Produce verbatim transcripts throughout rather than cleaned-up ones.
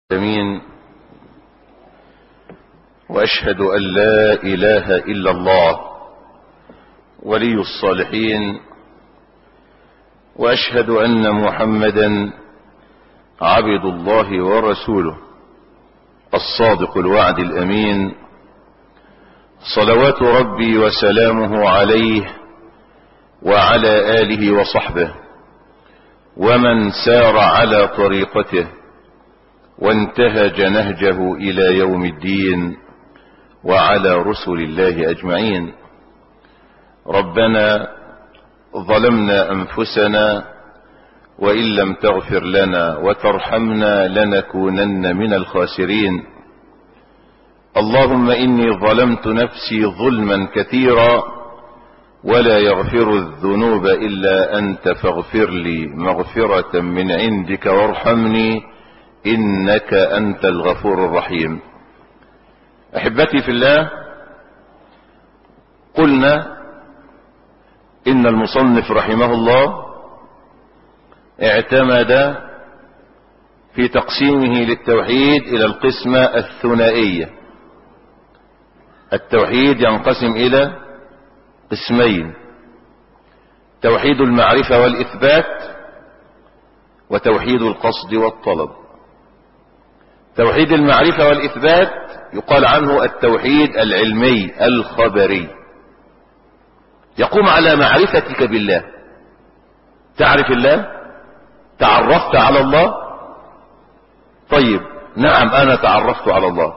امين. واشهد ان لا اله الا الله ولي الصالحين، واشهد ان محمدا عبد الله ورسوله الصادق الوعد الامين، صلوات ربي وسلامه عليه وعلى اله وصحبه ومن سار على طريقته وانتهج نهجه الى يوم الدين، وعلى رسل الله اجمعين. ربنا ظلمنا انفسنا وان لم تغفر لنا وترحمنا لنكونن من الخاسرين. اللهم اني ظلمت نفسي ظلما كثيرا ولا يغفر الذنوب الا انت، فاغفر لي مغفرة من عندك وارحمني انك انت الغفور الرحيم. احبتي في الله، قلنا ان المصنف رحمه الله اعتمد في تقسيمه للتوحيد الى القسمة الثنائية. التوحيد ينقسم الى قسمين: توحيد المعرفة والاثبات، وتوحيد القصد والطلب. توحيد المعرفة والاثبات يقال عنه التوحيد العلمي الخبري، يقوم على معرفتك بالله. تعرف الله، تعرفت على الله. طيب، نعم انا تعرفت على الله،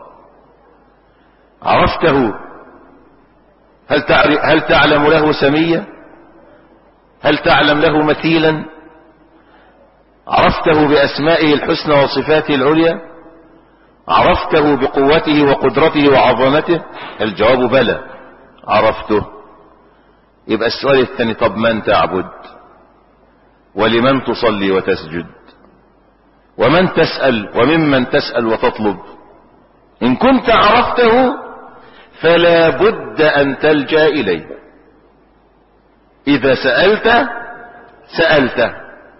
عرفته. هل تعرف هل تعلم له سمية؟ هل تعلم له مثيلا؟ عرفته باسمائه الحسنى وصفاته العليا؟ عرفته بقوته وقدرته وعظمته؟ الجواب بلى، عرفته. يبقى السؤال الثاني: طب من تعبد؟ ولمن تصلي وتسجد؟ ومن تسأل؟ وممن تسأل وتطلب؟ ان كنت عرفته فلا بد ان تلجأ اليه. اذا سألت سألته،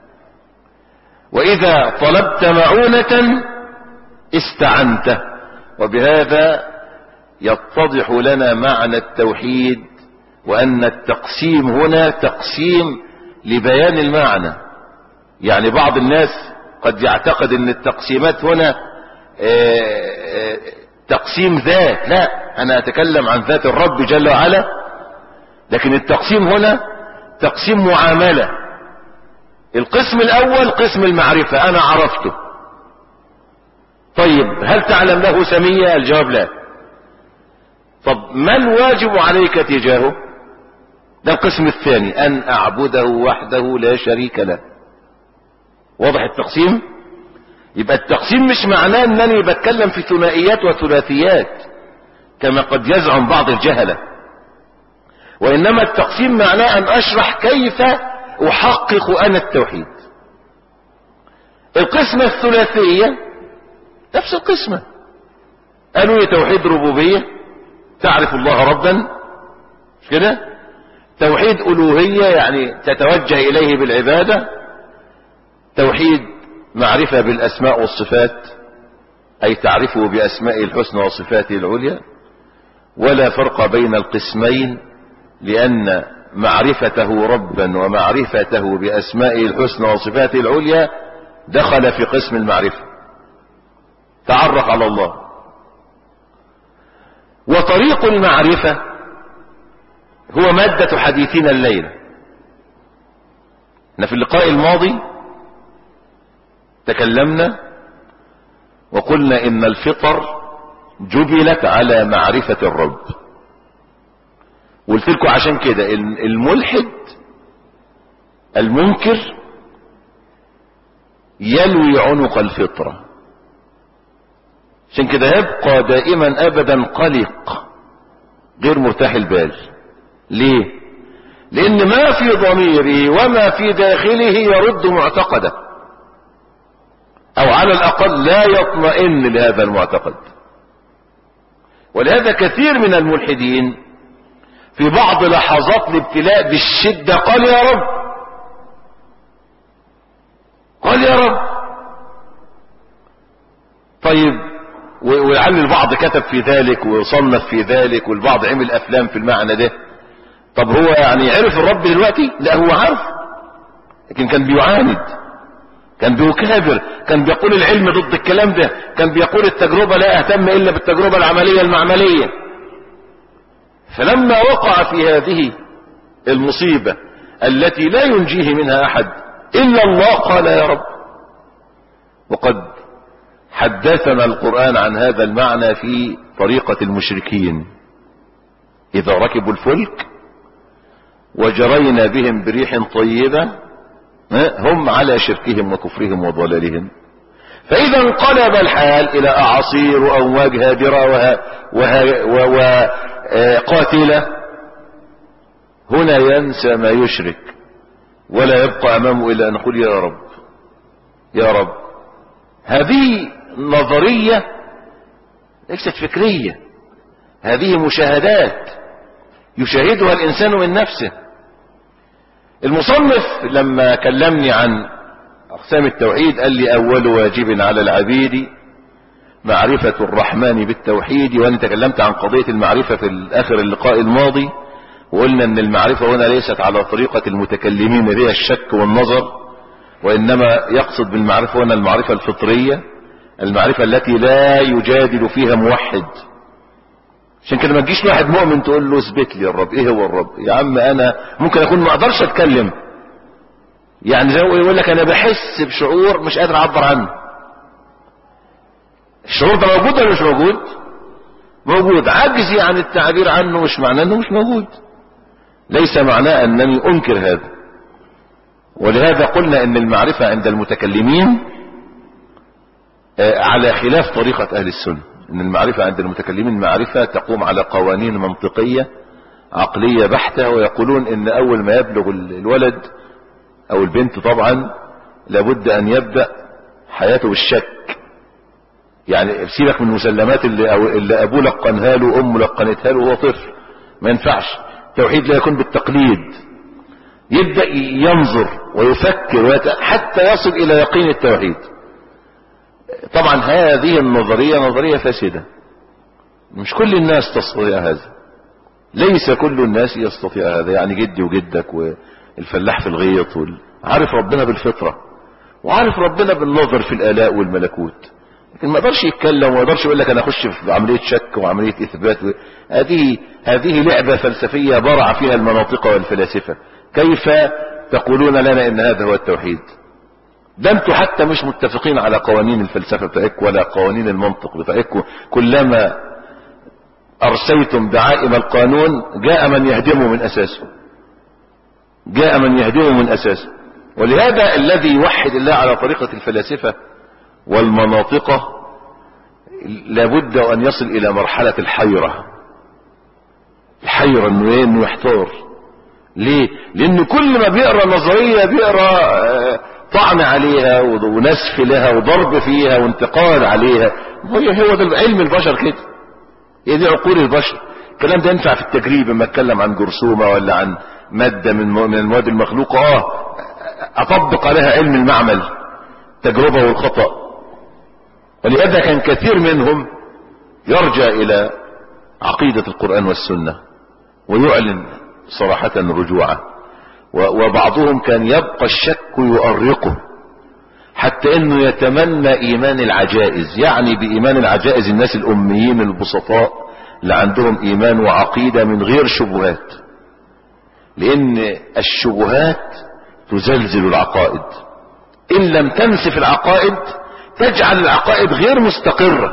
واذا طلبت معونة استعنته. وبهذا يتضح لنا معنى التوحيد، وان التقسيم هنا تقسيم لبيان المعنى. يعني بعض الناس قد يعتقد ان التقسيمات هنا تقسيم ذات. لا، انا اتكلم عن ذات الرب جل وعلا، لكن التقسيم هنا تقسيم معاملة. القسم الاول قسم المعرفة، انا عرفته. طيب، هل تعلم له سمية؟ الجواب لا. طب ما الواجب عليك تجاهه؟ ده القسم الثاني، ان اعبده وحده لا شريك له. واضح التقسيم؟ يبقى التقسيم مش معناه انني بتكلم في ثنائيات وثلاثيات كما قد يزعم بعض الجهلة، وانما التقسيم معناه ان اشرح كيف احقق انا التوحيد. القسمة الثلاثية نفس القسمة، قالوا لي توحيد ربوبية، تعرف الله ربا، مش كده؟ توحيد ألوهية يعني تتوجه إليه بالعبادة. توحيد معرفة بالأسماء والصفات، أي تعرفه بأسماء الحسنى وصفاته العليا. ولا فرق بين القسمين، لأن معرفته ربا ومعرفته بأسمائه الحسنى وصفاته العليا دخل في قسم المعرفة. تعرف على الله. وطريق المعرفة هو مادة حديثنا الليلة. احنا في اللقاء الماضي تكلمنا وقلنا ان الفطر جبلت على معرفة الرب. قلت لكم عشان كده الملحد المنكر يلوي عنق الفطرة، عشان كده يبقى دائما ابدا قلق غير مرتاح البال. ليه؟ لان ما في ضميره وما في داخله يرد معتقده، او على الاقل لا يطمئن لهذا المعتقد. ولهذا كثير من الملحدين في بعض لحظات الابتلاء بالشدة قال يا رب، قال يا رب. طيب ولعل البعض كتب في ذلك وصنف في ذلك والبعض عمل افلام في المعنى ده. طب هو يعني عرف الرب دلوقتي؟ لا هو عارف، لكن كان بيعاند، كان بيكابر، كان بيقول العلم ضد الكلام ده، كان بيقول التجربة لا اهتم الا بالتجربة العملية المعملية. فلما وقع في هذه المصيبة التي لا ينجيه منها احد الا الله قال يا رب. وقد حدثنا القرآن عن هذا المعنى في طريقة المشركين اذا ركبوا الفلك وجرينا بهم بريح طيبة هم على شركهم وكفرهم وضلالهم، فإذا انقلب الحال إلى أعاصير وأمواج هادرة وقاتلة هنا ينسى ما يشرك ولا يبقى أمامه إلا أن نقول يا رب يا رب. هذه نظرية ليست فكرية، هذه مشاهدات يشاهدها الإنسان من نفسه. المصنف لما كلمني عن أقسام التوحيد قال لي أول واجب على العبيد معرفة الرحمن بالتوحيد. وأنا تكلمت عن قضية المعرفة في آخر اللقاء الماضي وقلنا أن المعرفة هنا ليست على طريقة المتكلمين بها الشك والنظر، وإنما يقصد بالمعرفة هنا المعرفة الفطرية، المعرفة التي لا يجادل فيها موحد. عشان كده ما تجيش واحد مؤمن تقول له اثبت لي الرب، ايه هو الرب يا عم؟ انا ممكن اكون ما اقدرش اتكلم، يعني زي ما يقول لك انا بحس بشعور مش قادر اعبر عنه. الشعور ده موجود ولا مش موجود؟ موجود. عجزي عن التعبير عنه مش معناه انه مش موجود، ليس معناه انني انكر هذا. ولهذا قلنا ان المعرفة عند المتكلمين على خلاف طريقة اهل السنة، ان المعرفة عند المتكلمين معرفة تقوم على قوانين منطقية عقلية بحتة، ويقولون ان اول ما يبلغ الولد او البنت طبعا لابد ان يبدأ حياته بالشك. يعني سيبك من المسلمات اللي, أو اللي ابوه لقنها له وامه لقنتها له وهو طفل، ما ينفعش. التوحيد لا يكون بالتقليد، يبدأ ينظر ويفكر حتى يصل الى يقين التوحيد. طبعا هذه النظرية نظرية فاسدة، مش كل الناس تستطيع هذا، ليس كل الناس يستطيع هذا. يعني جدي وجدك والفلاح في الغيط عارف ربنا بالفطرة وعارف ربنا بالنظر في الآلاء والملكوت، لكن ما قدرش يتكلم وما قدرش يقول لك انا اخش في عملية شك وعملية اثبات. هذه هذه لعبة فلسفية برع فيها المناطق والفلاسفة. كيف تقولون لنا ان هذا هو التوحيد؟ ده انتوا حتى مش متفقين على قوانين الفلسفة بتاعتكم ولا قوانين المنطق بتاعتكم. كلما ارسيتم دعائم القانون جاء من يهدمه من اساسه، جاء من يهدمه من اساسه. ولهذا الذي يوحد الله على طريقة الفلاسفة والمناطقة لابد ان يصل الى مرحلة الحيرة. الحيرة انه انه يحتار. ليه؟ لان كل ما بيقرأ نظرية بيقرأ طعن عليها ونسف لها وضرب فيها وانتقاد عليها. هو هو ده علم البشر كده، هي دي عقول البشر. الكلام ده ينفع في التجريب لما اتكلم عن جرثومة ولا عن مادة من من المواد المخلوقة، اه اطبق عليها علم المعمل، تجربة والخطأ. ولهذا كان كثير منهم يرجع الى عقيدة القرآن والسنة ويعلن صراحة رجوعه، وبعضهم كان يبقى الشك يؤرقه حتى انه يتمنى ايمان العجائز. يعني بايمان العجائز الناس الاميين البسطاء اللي عندهم ايمان وعقيدة من غير شبهات، لان الشبهات تزلزل العقائد. ان لم تنسف العقائد تجعل العقائد غير مستقرة،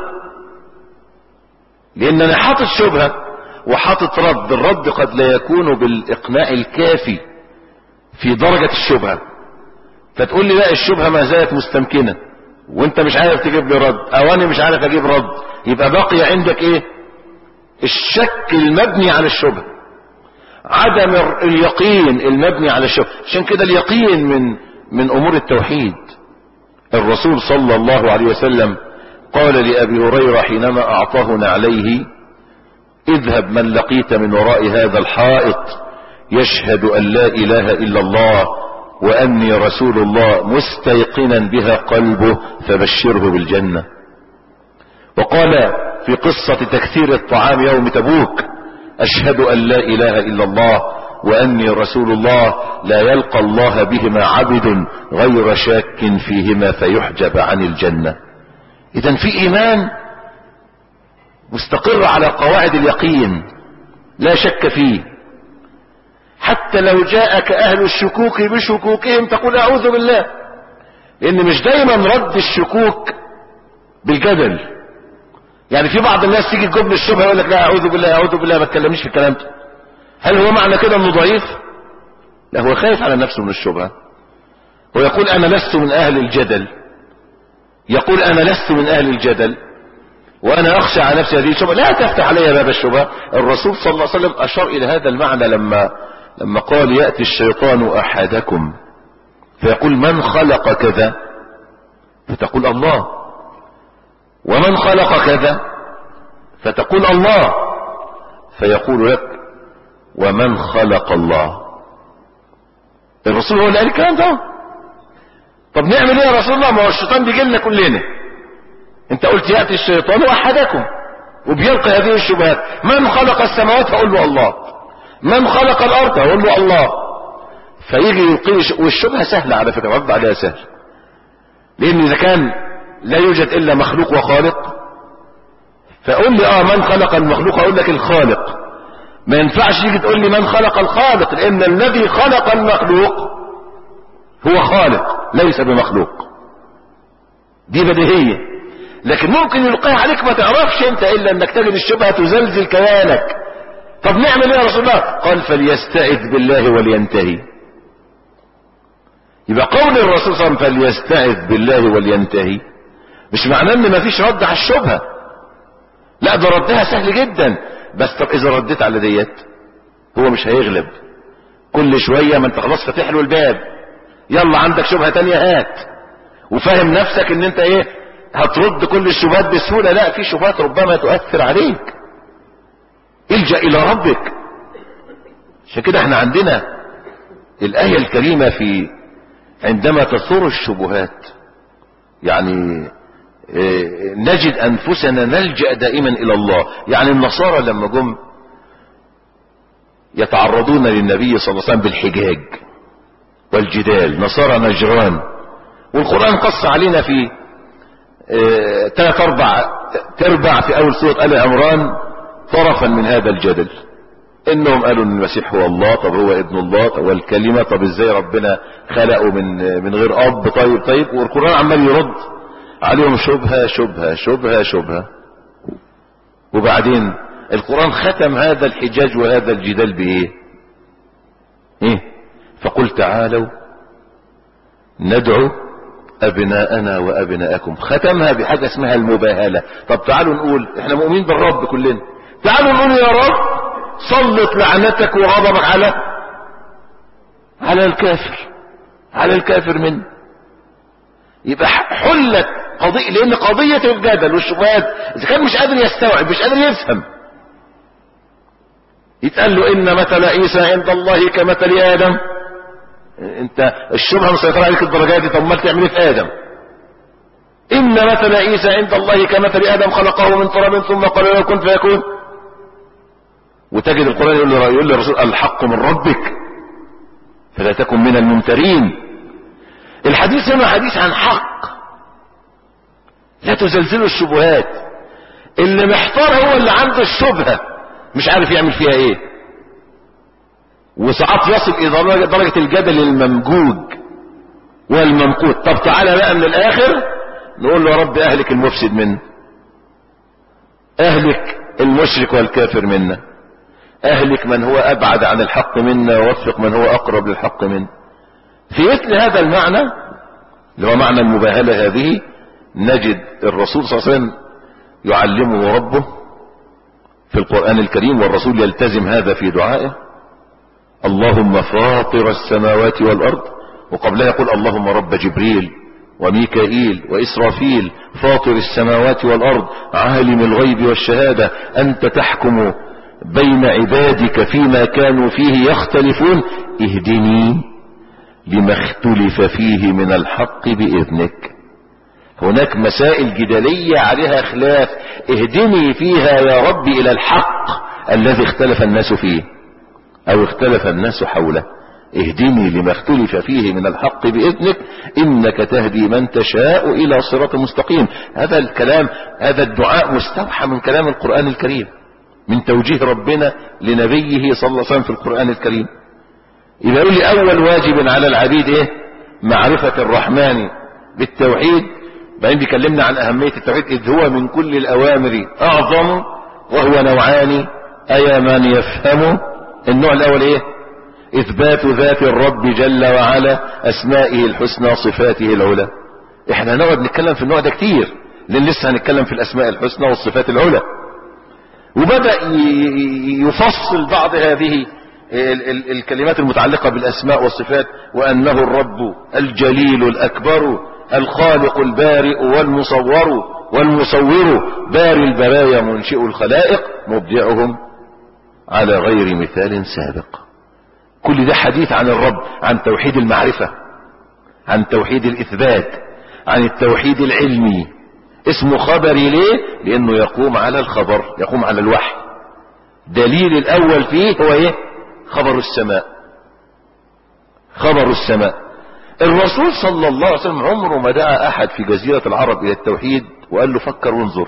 لان انا حاطط شبهة وحاطط رد. الرد قد لا يكون بالاقناع الكافي في درجة الشبهة، فتقول لي لا الشبهة ما زالت مستمكنة وانت مش عارف تجيب لي رد، او انا مش عارف اجيب رد، يبقى باقي عندك ايه؟ الشك المبني على الشبهة، عدم اليقين المبني على الشبهة. عشان كده اليقين من من امور التوحيد. الرسول صلى الله عليه وسلم قال لأبي هريرة حينما اعطاه نعليه: اذهب من لقيت من وراء هذا الحائط يشهد ان لا اله الا الله واني رسول الله مستيقنا بها قلبه فبشره بالجنة. وقال في قصة تكثير الطعام يوم تبوك: أشهد أن لا إله إلا الله وأني رسول الله، لا يلقى الله بهما عبد غير شاك فيهما فيحجب عن الجنة. إذن في إيمان مستقر على قواعد اليقين لا شك فيه، حتى لو جاءك أهل الشكوك بشكوكهم تقول أعوذ بالله، لأن مش دايما رد الشكوك بالجدل. يعني في بعض الناس تيجي تجيب الشبهه يقول لك لا اعوذ بالله اعوذ بالله ما تكلمنيش في الكلام ده. هل هو معنى كده انه ضعيف؟ لا، هو خايف على نفسه من الشبهه. هو يقول انا لست من اهل الجدل، يقول انا لست من اهل الجدل وانا اخشى على نفسي هذه الشبهه، لا تفتح علي باب الشبهه. الرسول صلى الله عليه وسلم اشار الى هذا المعنى لما لما قال: ياتي الشيطان احدكم فيقول من خلق كذا، فتقول الله، ومن خلق كذا، فتقول الله، فيقول لك ومن خلق الله. الرسول هو اللي قال الكلام ده. طب نعمل ايه يا رسول الله؟ ما هو الشيطان بيجي لنا كلنا. انت قلت ياتي الشيطان احدكم وبيلقي هذه الشبهات: من خلق السماوات؟ هقول له الله. من خلق الارض؟ هقول له الله. فيجي يلقي، والشبهه سهله على فكره، رد عليها سهل، لان اذا كان لا يوجد الا مخلوق وخالق، فقول لي اه من خلق المخلوق، اقول لك الخالق. ما ينفعش تيجي تقول لي من خلق الخالق، لان الذي خلق المخلوق هو خالق ليس بمخلوق. دي بديهيه، لكن ممكن يلقيها عليك ما تعرفش انت الا انك تجد الشبهه تزلزل كيانك. طب نعمل ايه يا رسول الله؟ قال فليستعذ بالله ولينتهي. يبقى قول الرسول صلى الله عليه وسلم فليستعذ بالله ولينتهي مش معناه ان مفيش رد على الشبهه، لا، ده ردها سهل جدا. بس طب اذا رديت على ديت هو مش هيغلب. كل شويه ما انت خلاص فاتح له الباب، يلا عندك شبهه تانية هات، وفاهم نفسك ان انت ايه هترد كل الشبهات بسهوله. لا، في شبهات ربما تؤثر عليك، الجأ الى ربك. عشان كده احنا عندنا الايه الكريمه في عندما تثور الشبهات، يعني نجد انفسنا نلجأ دائما الى الله. يعني النصارى لما جم يتعرضون للنبي صلى الله عليه وسلم بالحجاج والجدال، نصارى نجران، والقرآن قص علينا في ثلاث اربع تربع في اول سورة آل عمران طرفا من هذا الجدل. انهم قالوا ان المسيح هو الله، طب هو ابن الله، طب هو الكلمة، طب ازاي ربنا خلقه من من غير اب؟ طيب طيب والقرآن عمال يرد عليهم شبهة شبهة شبهة شبهة. وبعدين القرآن ختم هذا الحجاج وهذا الجدال بايه؟ ايه؟ فقل تعالوا ندعو ابناءنا وابناءكم. ختمها بحاجة اسمها المباهلة. طب تعالوا نقول احنا مؤمنين بالرب كلنا، تعالوا نقول يا رب سلط لعنتك وغضبك على على الكافر، على الكافر منه. يبقى حلت قضية، لان قضية الجدل والشبهات اذا كان مش قادر يستوعب مش قادر يفهم، يتقال له ان مثل عيسى عند الله كمثل ادم. انت الشبهه مسيطره عليك الدرجات دي، طب امال تعمل ايه في ادم؟ ان مثل عيسى عند الله كمثل ادم خلقه من تراب ثم قال له كن فيكون. وتجد القرآن يقول له يقول للرسول الحق من ربك فلا تكن من الممترين. الحديث هنا حديث عن حق، لا تزلزلوا الشبهات. اللي محتار هو اللي عنده الشبهة مش عارف يعمل فيها ايه، وساعات يصل الى درجة الجدل الممجوج والممقوت. طب تعالى بقى من الاخر نقول له يا رب اهلك المفسد منا، اهلك المشرك والكافر منا، اهلك من هو ابعد عن الحق منا ووفق من هو اقرب للحق منا. في مثل هذا المعنى اللي هو معنى المباهلة هذه نجد الرسول صلى الله عليه وسلم يعلمه ربه في القرآن الكريم، والرسول يلتزم هذا في دعائه: اللهم فاطر السماوات والارض، وقبلها يقول اللهم رب جبريل وميكائيل واسرافيل فاطر السماوات والارض عالم الغيب والشهادة انت تحكم بين عبادك فيما كانوا فيه يختلفون اهدني لما اختلف فيه من الحق بإذنك. هناك مسائل جدلية عليها خلاف اهدني فيها يا رب الى الحق الذي اختلف الناس فيه او اختلف الناس حوله. اهدني لما اختلف فيه من الحق بإذنك إنك تهدي من تشاء إلى صراط مستقيم. هذا الكلام، هذا الدعاء مستوحى من كلام القرآن الكريم، من توجيه ربنا لنبيه صلى الله عليه وسلم في القرآن الكريم. إذا يقول لي أول واجب على العبيد إيه؟ معرفة الرحمن بالتوحيد. بعدين بيكلمنا عن أهمية التوحيد إذ هو من كل الأوامر أعظم وهو نوعان أيا من يفهم. النوع الأول إيه؟ إثبات ذات الرب جل وعلا، أسمائه الحسنى صفاته العلى. احنا هنقعد نتكلم في النوع ده كتير لأن لسه هنتكلم في الأسماء الحسنى والصفات العلى. وبدأ يفصل بعض هذه ال ال الكلمات المتعلقة بالأسماء والصفات، وأنه الرب الجليل الأكبر الخالق البارئ والمصور والمصور باري البرايا منشئ الخلائق مبدعهم على غير مثال سابق. كل ده حديث عن الرب، عن توحيد المعرفة، عن توحيد الإثبات، عن التوحيد العلمي. اسمه خبري ليه؟ لأنه يقوم على الخبر، يقوم على الوحي. دليل الأول فيه هو ايه؟ خبر السماء. خبر السماء. الرسول صلى الله عليه وسلم عمره ما دعا أحد في جزيرة العرب إلى التوحيد وقال له فكر وانظر.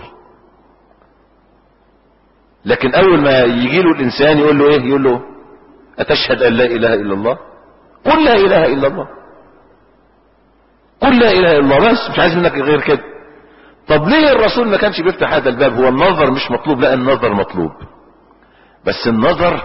لكن أول ما يجي له الإنسان يقول له ايه؟ يقول له أتشهد أن لا إله إلا الله؟ قل لا إله إلا الله، قل لا إله إلا الله، بس مش عايز منك غير كده. طب ليه الرسول ما كانش بيفتح هذا الباب؟ هو النظر مش مطلوب؟ لا، النظر مطلوب، بس النظر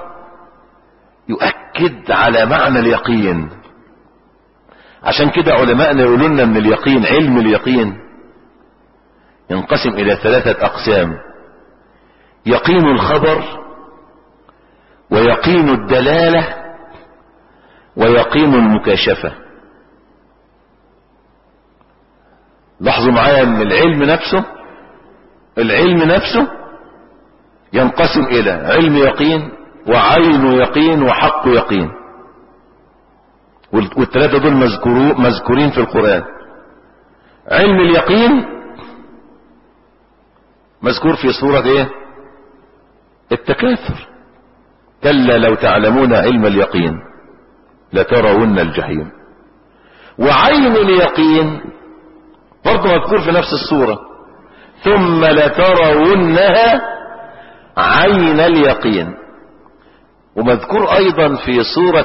يؤكد على معنى اليقين. عشان كده علماءنا يقولون لنا ان اليقين، علم اليقين ينقسم الى ثلاثة اقسام: يقين الخبر، ويقين الدلالة، ويقين المكاشفة. لاحظوا معايا ان العلم نفسه، العلم نفسه ينقسم الى علم يقين وعين يقين وحق يقين، والثلاثة دول مذكورين في القرآن. علم اليقين مذكور في سورة ايه؟ التكاثر: كلا لو تعلمون علم اليقين لترون الجحيم. وعين اليقين برضه مذكور في نفس السورة: ثم لترونها عين اليقين. ومذكور ايضا في سورة،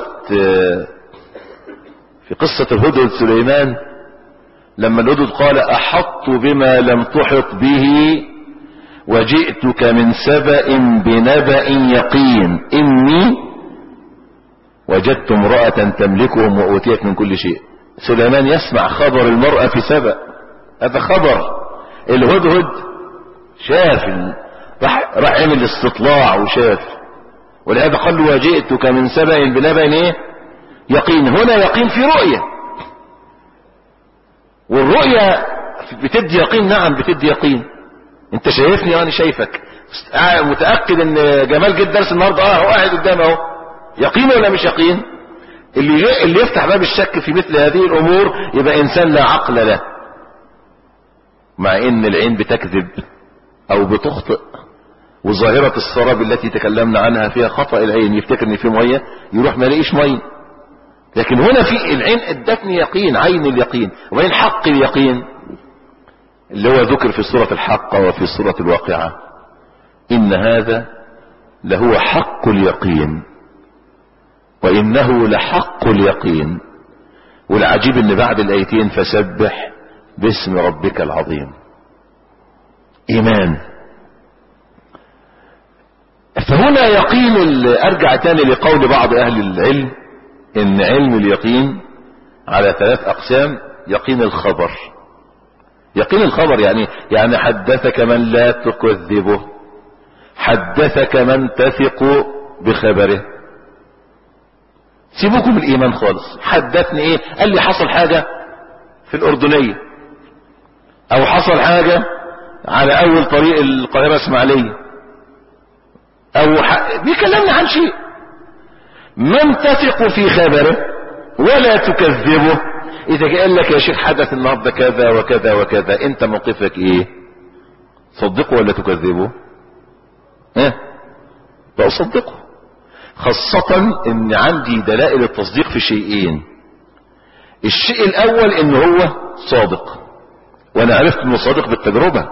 في قصة الهدهد سليمان لما الهدهد قال احط بما لم تحط به وجئتك من سبأ بنبأ يقين إني وجدت امرأة تملكهم وأوتيت من كل شيء. سليمان يسمع خبر المرأة في سبأ، هذا خبر. الهدهد شاف، راح راح عمل استطلاع وشاف، ولهذا قال له وجئتك من سبأ بنبأ ايه؟ يقين. هنا يقين في رؤية، والرؤية بتدي يقين. نعم بتدي يقين. انت شايفني وانا شايفك، متأكد ان جمال جد درس النهاردة، اه هو قاعد قدامي اهو. يقين ولا مش يقين؟ اللي اللي يفتح باب الشك في مثل هذه الامور يبقى انسان لا عقل له. مع ان العين بتكذب او بتخطئ، وظاهرة السراب التي تكلمنا عنها فيها خطأ العين، يفتكر ان في مية يروح ما يلاقيش مية. لكن هنا في العين ادتني يقين، عين اليقين. وبين حق اليقين اللي هو ذكر في سورة الحق وفي سورة الواقعة: إن هذا لهو حق اليقين وإنه لحق اليقين. والعجيب ان بعد الآيتين فسبح باسم ربك العظيم. إيمان. فهنا يقين، أرجع تاني لقول بعض أهل العلم إن علم اليقين على ثلاث أقسام: يقين الخبر. يقين الخبر يعني يعني حدثك من لا تكذبه، حدثك من تثق بخبره. سيبوكم الإيمان خالص. حدثني إيه؟ قال لي حصل حاجة في الأردنية، أو حصل حاجة على أول طريق القاهرة اسماعيلية، أو ح... بيكلمني عن شيء. من تثق في خبره ولا تكذبه. إذا قال لك يا شيخ حدث النهارده كذا وكذا وكذا، أنت موقفك إيه؟ صدقه ولا تكذبه؟ ها بأصدقه، خاصة ان عندي دلائل التصديق في شيئين. الشيء الاول ان هو صادق، وانا عرفت انه صادق بالتجربة.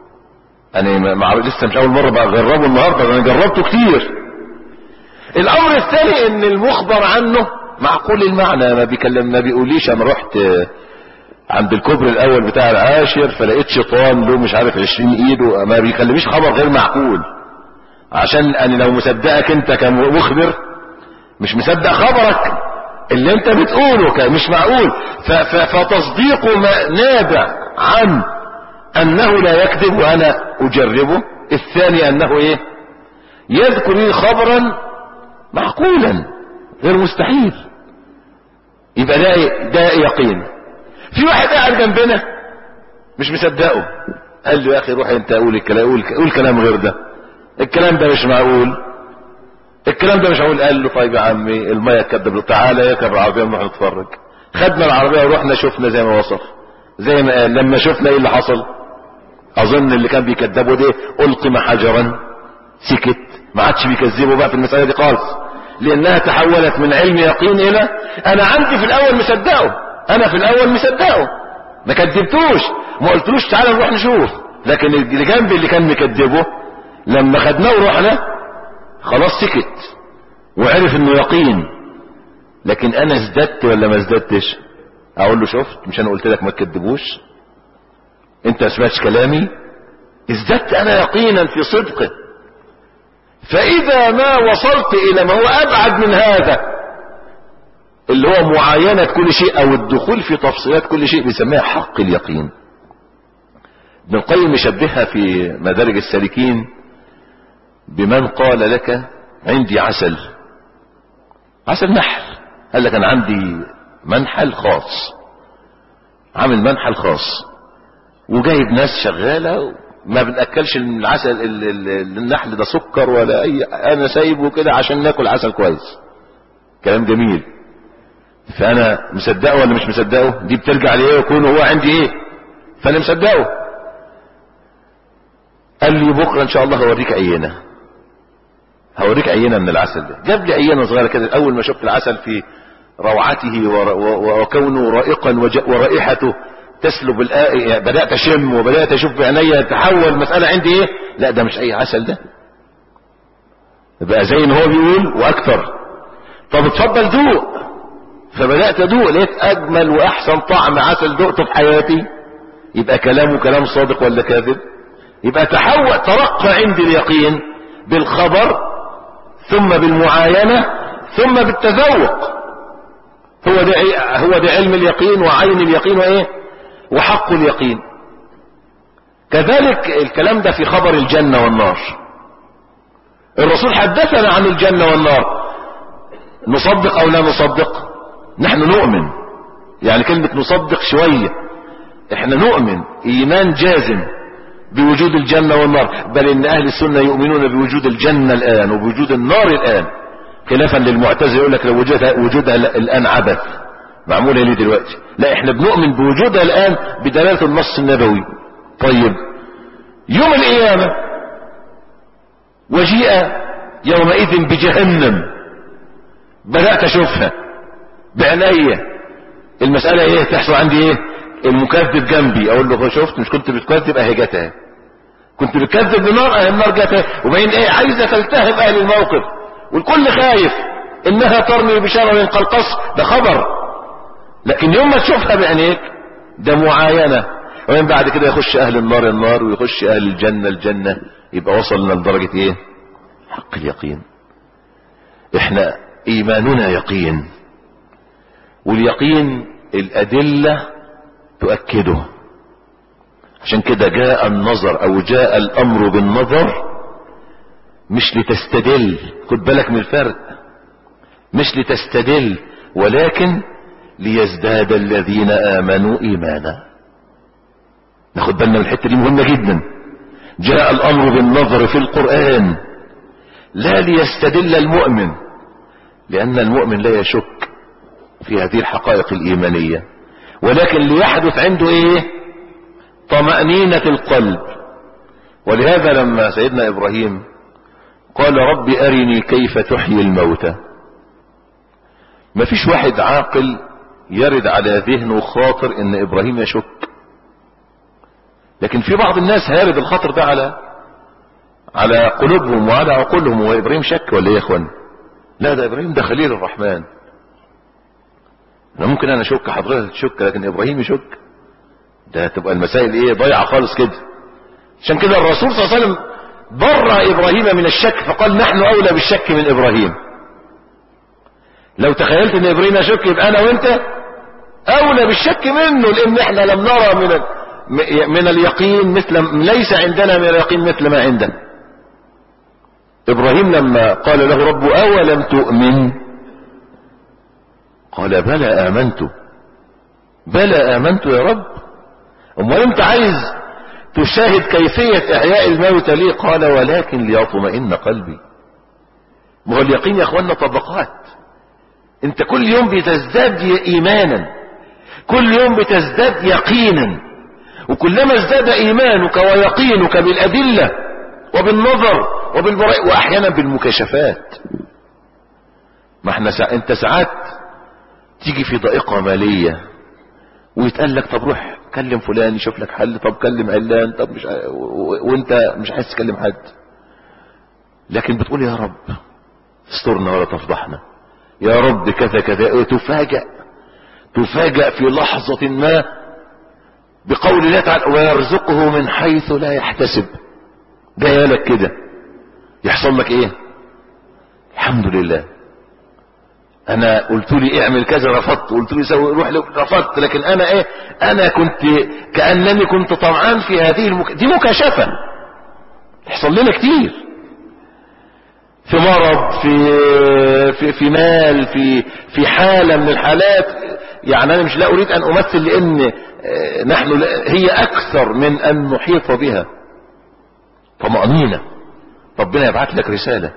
انا مع لسه مش اول مرة بجربه النهاردة، انا جربته كتير. الامر الثاني ان المخبر عنه معقول المعنى، ما بيكلم ما بيقوليش انا رحت عند الكبر الاول بتاع العاشر فلقيت شيطان له مش عارف عشرين ايد، ما بيكلميش خبر غير معقول. عشان انا لو مصدقك انت كمخبر مش مصدق خبرك اللي انت بتقوله مش معقول. فتصديقه نابع عن انه لا يكذب وانا اجربه. الثاني انه ايه؟ يذكر لي خبرا معقولا غير مستحيل، يبقى ده ده يقين. في واحد قاعد جنبنا مش مصدقه، قال له يا اخي روح انت قول الكلام، قول, قول كلام غير ده، الكلام ده مش معقول، الكلام ده مش معقول. قال له طيب يا عمي الميه تكذب له، تعالى يركب العربيه نروح نتفرج. خدنا العربيه ورحنا شفنا زي ما وصف، زي ما قال. لما شفنا ايه اللي حصل؟ اظن اللي كان بيكذبه ده القم حجرا سكت، ما عادش بيكذبه بقى في المساله دي خالص، لانها تحولت من علم يقين الى انا عندي في الاول مصدقه، انا في الاول مصدقه ما كذبتوش، ما قلتلوش تعالى نروح نشوف. لكن اللي جنبي اللي كان مكذبه لما خدناه ورحنا خلاص سكت وعرف انه يقين. لكن انا ازددت ولا ما ازددتش؟ اقول له شفت مش انا قلت لك ما تكذبوش، انت ما سمعتش كلامي؟ ازددت انا يقينا في صدقه. فاذا ما وصلت الى ما هو ابعد من هذا اللي هو معاينة كل شيء او الدخول في تفصيلات كل شيء، بيسميها حق اليقين. ابن القيم يشبهها في مدارج السالكين بمن قال لك عندي عسل، عسل نحل، قال لك انا عندي منحل خاص، عامل منحل خاص وجايب ناس شغالة ما بنأكلش العسل النحل ده سكر ولا اي، انا سايبه كده عشان ناكل عسل كويس. كلام جميل. فانا مصدقه ولا مش مصدقه؟ دي بترجع ليه؟ يكون هو عندي ايه فانا مصدقه. قال لي بكره ان شاء الله هوريك عينه، هوريك عينه من العسل ده. جاب لي عينه صغيره كده. اول ما شفت العسل في روعته وكونه رائقا ورائحته تسلب الآ... بدات اشم وبدات اشوف بعينيا، تحول مساله عندي ايه؟ لا ده مش اي عسل، ده بقى زي ما هو بيقول واكثر. طب اتفضل دوق. فبدات ادوق لقيت اجمل واحسن طعم عسل دقته في حياتي. يبقى كلامه كلام صادق ولا كاذب؟ يبقى تحول ترقى عندي اليقين بالخبر ثم بالمعاينه ثم بالتذوق. هو ده هو ده علم اليقين وعين اليقين وايه وحق اليقين. كذلك الكلام ده في خبر الجنه والنار. الرسول حدثنا عن الجنه والنار، نصدق او لا نصدق؟ نحن نؤمن. يعني كلمه نصدق شويه، احنا نؤمن ايمان جازم بوجود الجنه والنار، بل ان اهل السنه يؤمنون بوجود الجنه الان وبوجود النار الان، خلافا للمعتزله يقول لك لو وجودها وجودها الان عبث، معموله ليه دلوقتي؟ لا احنا بنؤمن بوجودها الان بدلاله النص النبوي. طيب يوم القيامه وجيء يومئذ بجهنم، بدات اشوفها بعينيا. المساله ايه تحصل عندي؟ ايه المكذب جنبي اقول له شفت مش كنت بتكذب اهي جتها، كنت بتكذب بنار اهي النار جتها. وبين ايه عايزه تلتهب اهل الموقف والكل خايف انها ترمي بشرر كالقصر، ده خبر. لكن يوم ما تشوفها بعينيك ده معاينه. ومن بعد كده يخش اهل النار النار ويخش اهل الجنه الجنه، يبقى وصلنا لدرجه ايه؟ حق اليقين. احنا ايماننا يقين، واليقين الادله تؤكده. عشان كده جاء النظر او جاء الامر بالنظر مش لتستدل، خد بالك من الفرق، مش لتستدل ولكن ليزداد الذين امنوا ايمانا. ناخد بالنا من الحته دي مهمه جدا. جاء الامر بالنظر في القران لا ليستدل المؤمن، لان المؤمن لا يشك في هذه الحقائق الايمانيه، ولكن ليحدث عنده ايه؟ طمأنينة القلب ولهذا لما سيدنا إبراهيم قال رب أرني كيف تحيي الموتى، ما فيش واحد عاقل يرد على ذهنه خاطر ان إبراهيم يشك، لكن في بعض الناس هارد الخاطر ده على على قلوبهم وعلى عقولهم. هو إبراهيم شك ولا ايه يا اخوان؟ لا، ده إبراهيم ده خليل الرحمن. انا ممكن انا اشك، حضرتك تشك، لكن إبراهيم يشك؟ ده تبقى المسائل ايه ضايعه خالص كده. عشان كده الرسول صلى الله عليه وسلم برأ إبراهيم من الشك فقال نحن أولى بالشك من إبراهيم. لو تخيلت ان إبراهيم يشك يبقى انا وانت اولى بالشك منه، لان احنا لم نرى من من اليقين مثل، ليس عندنا من اليقين مثل ما عنده. إبراهيم لما قال له ربه أولم تؤمن قال بلى آمنت. بلى آمنت يا رب. امال انت عايز تشاهد كيفية احياء الموتى ليه؟ قال ولكن ليطمئن قلبي. ما هو اليقين يا اخوانا طبقات، انت كل يوم بتزداد ايمانا، كل يوم بتزداد يقينا، وكلما ازداد ايمانك ويقينك بالادلة وبالنظر وبالبراء واحيانا بالمكاشفات. ما احنا سا... انت ساعات تيجي في ضائقة مالية ويتقال لك طب روح كلم فلان يشوف لك حل، طب كلم علان، طب مش ع... و... وانت مش عايز تكلم حد، لكن بتقول يا رب استرنا ولا تفضحنا، يا رب كذا كذا. تفاجأ تفاجأ في لحظة ما بقول الله تعالى ويرزقه من حيث لا يحتسب. جاي لك كده يحصل لك ايه؟ الحمد لله. انا قلت لي اعمل كذا رفضت، قلت لي سوي روح رفضت، لكن انا ايه؟ انا كنت كأنني كنت طمعان في هذه المك... دي مكاشفة يحصل لنا كتير في مرض، في في في مال، في في حالة من الحالات. يعني انا مش لا اريد ان امثل، لان نحن هي اكثر من ان نحيط بها. طمأنينة، ربنا يبعث لك رسالة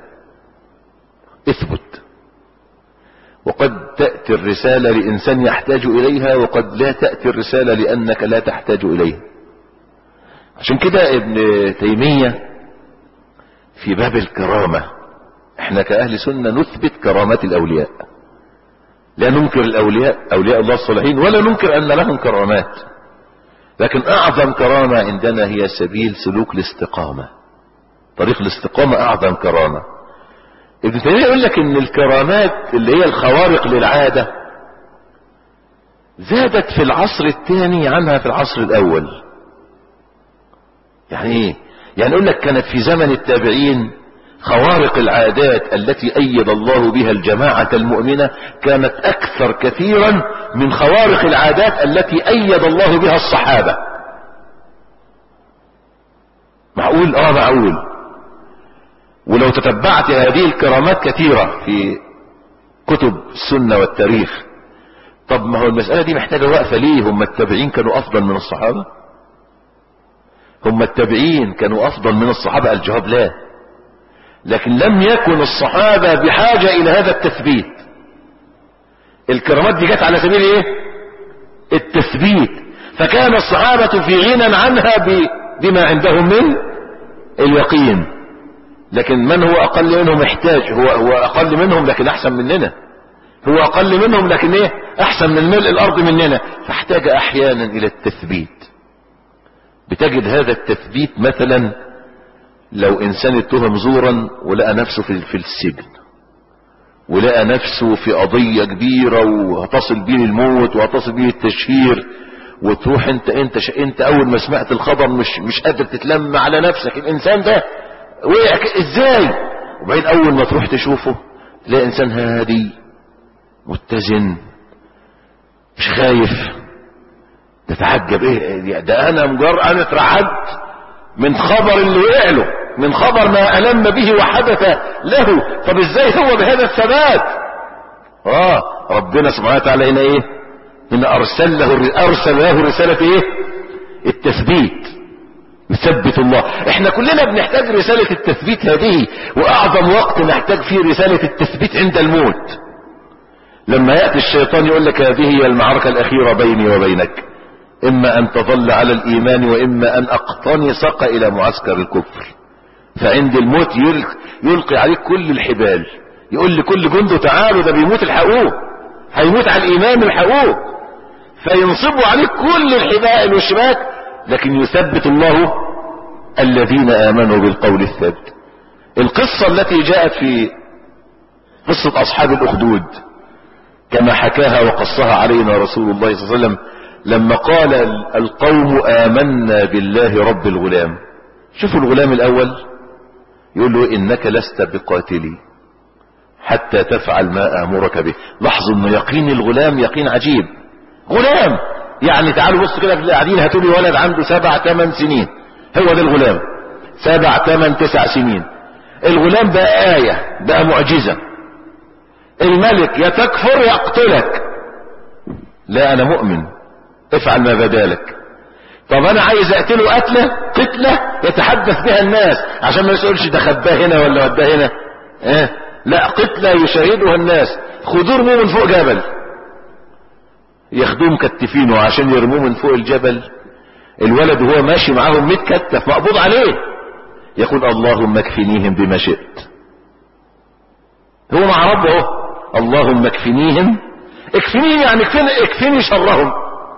اثبت، وقد تأتي الرسالة لإنسان يحتاج إليها، وقد لا تأتي الرسالة لأنك لا تحتاج إليها. عشان كده ابن تيمية في باب الكرامة، احنا كأهل سنة نثبت كرامات الأولياء، لا ننكر الأولياء أولياء الله الصالحين ولا ننكر أن لهم كرامات، لكن أعظم كرامة عندنا هي سبيل سلوك الاستقامة. طريق الاستقامة أعظم كرامة. ابن تيمية يقول لك ان الكرامات اللي هي الخوارق للعادة زادت في العصر الثاني عنها في العصر الأول. يعني ايه؟ يعني يقول لك كانت في زمن التابعين خوارق العادات التي أيد الله بها الجماعة المؤمنة كانت أكثر كثيرا من خوارق العادات التي أيد الله بها الصحابة. معقول؟ اه معقول. ولو تتبعت هذه الكرامات كثيرة في كتب السنة والتاريخ. طب ما هو المسألة دي محتاجة وقفة ليه؟ هم التابعين كانوا أفضل من الصحابة؟ هم التابعين كانوا أفضل من الصحابة؟ الجواب لا. لكن لم يكن الصحابة بحاجة إلى هذا التثبيت. الكرامات دي جت على سبيل ايه؟ التثبيت. فكان الصحابة في غنى عنها بما عندهم من اليقين. لكن من هو اقل منهم محتاج؟ هو هو اقل منهم لكن احسن مننا، هو اقل منهم لكن ايه؟ احسن من ملء الارض مننا، فاحتاج احيانا الى التثبيت. بتجد هذا التثبيت مثلا لو انسان اتهم زورا ولقى نفسه في في السجن، ولقى نفسه في قضية كبيرة وهتصل بيه الموت وهتصل بيه التشهير، وتروح انت انت انت اول ما سمعت الخبر مش مش قادر تتلم على نفسك، الانسان ده وقع ازاي؟ وبعدين اول ما تروح تشوفه تلاقي انسان هادي متزن مش خايف. تتعجب ايه ده؟ انا مجرد انا اترعبت من خبر اللي وقع له، من خبر ما ألم به وحدث له. طب ازاي هو بهذا الثبات؟ اه ربنا سبحانه وتعالى هنا ايه؟ هنا ارسل له ارسل له رسالة ايه؟ التثبيت. يثبت الله. احنا كلنا بنحتاج رسالة التثبيت هذه، واعظم وقت نحتاج فيه رسالة التثبيت عند الموت. لما يأتي الشيطان يقول لك هذه هي المعركة الاخيرة بيني وبينك، اما ان تظل على الايمان واما ان اقتنصك الى معسكر الكفر. فعند الموت يلقي عليك كل الحبال، يقول لكل جنده تعالوا ده بيموت الحقوه، هيموت على الايمان الحقوه، فينصبوا عليك كل الحبال والشباك، لكن يثبت الله الذين امنوا بالقول الثابت. القصة التي جاءت في قصة اصحاب الاخدود كما حكاها وقصها علينا رسول الله صلى الله عليه وسلم لما قال القوم آمنا بالله رب الغلام. شوفوا الغلام الاول يقول له انك لست بقاتلي حتى تفعل ما امرك به. لاحظوا ان يقين الغلام يقين عجيب. غلام يعني تعالوا بصوا كده في القاعدين هاتوا لي ولد عنده سبع ثمان سنين، هو ده الغلام، سبع ثمان تسع سنين. الغلام بقى آية، بقى معجزة. الملك يا تكفر يقتلك، لا انا مؤمن افعل ما بدالك. طب انا عايز اقتله قتله قتله يتحدث بها الناس عشان ما يسألش ده خباه هنا ولا وداه هنا، اه لا قتله يشاهدها الناس. خدوه رموه من فوق جبل، ياخدوه مكتفينه عشان يرموه من فوق الجبل. الولد وهو ماشي معاهم متكتف مقبوض عليه يقول اللهم اكفنيهم بما شئت. هو مع ربه اللهم اكفنيهم، اكفنيهم يعني اكفني, اكفني شرهم،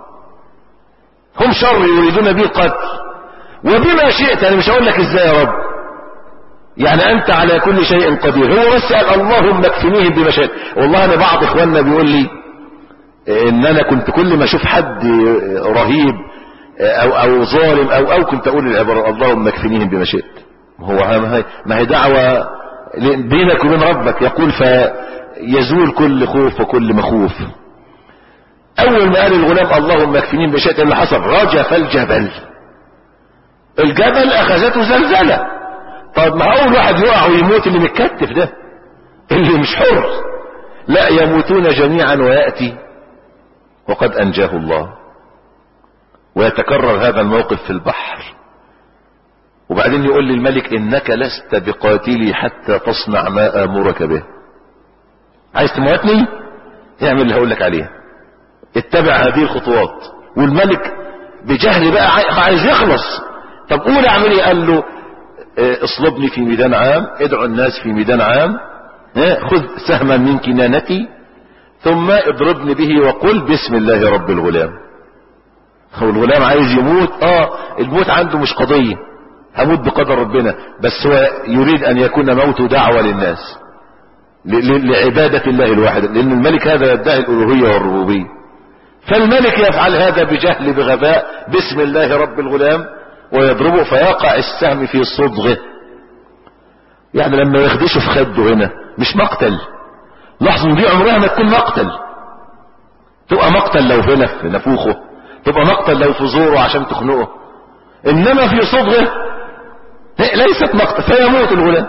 هم شر يريدون به القتل وبما شئت. انا مش هقول لك ازاي يا رب، يعني انت على كل شيء قدير. هو بس قال اللهم اكفنيهم بما شئت. والله انا بعض اخواننا بيقول لي ان انا كنت كل ما اشوف حد رهيب او او ظالم او او كنت اقول العبارة اللهم اكفنيهم بما شئت. هو ما هي دعوة بينك وبين ربك، يقول فيزول كل خوف وكل مخوف. اول ما قال الغلام اللهم اكفنيهم بما شئت اللي حصل رجف الجبل، الجبل اخذته زلزلة. طب ما اول واحد يقع ويموت اللي متكتف ده اللي مش حر، لا يموتون جميعا ويأتي وقد انجاه الله. ويتكرر هذا الموقف في البحر. وبعدين يقول للملك انك لست بقاتلي حتى تصنع ما امرك به. عايز تموتني اعمل اللي هقول لك عليه، اتبع هذه الخطوات. والملك بجهل بقى عايز يخلص. طب قول اعمل ايه؟ قال له اصلبني في ميدان عام، ادعو الناس في ميدان عام، خذ سهما من كنانتي ثم اضربني به وقل بسم الله رب الغلام. هو الغلام عايز يموت، اه الموت عنده مش قضية، هموت بقدر ربنا، بس هو يريد ان يكون موته دعوة للناس لعبادة الله الواحد، لان الملك هذا يدعي الالوهية والربوبية. فالملك يفعل هذا بجهل بغباء، بسم الله رب الغلام، ويضربه فيقع السهم في صدغه. يعني لما يخدشه في خده هنا مش مقتل. لاحظوا دي عمرها ما تكون مقتل. تبقى مقتل لو هنا في نفوخه، تبقى مقتل لو في زوره عشان تخنقه، انما في صدغه ليست مقتل، فيموت الغلام.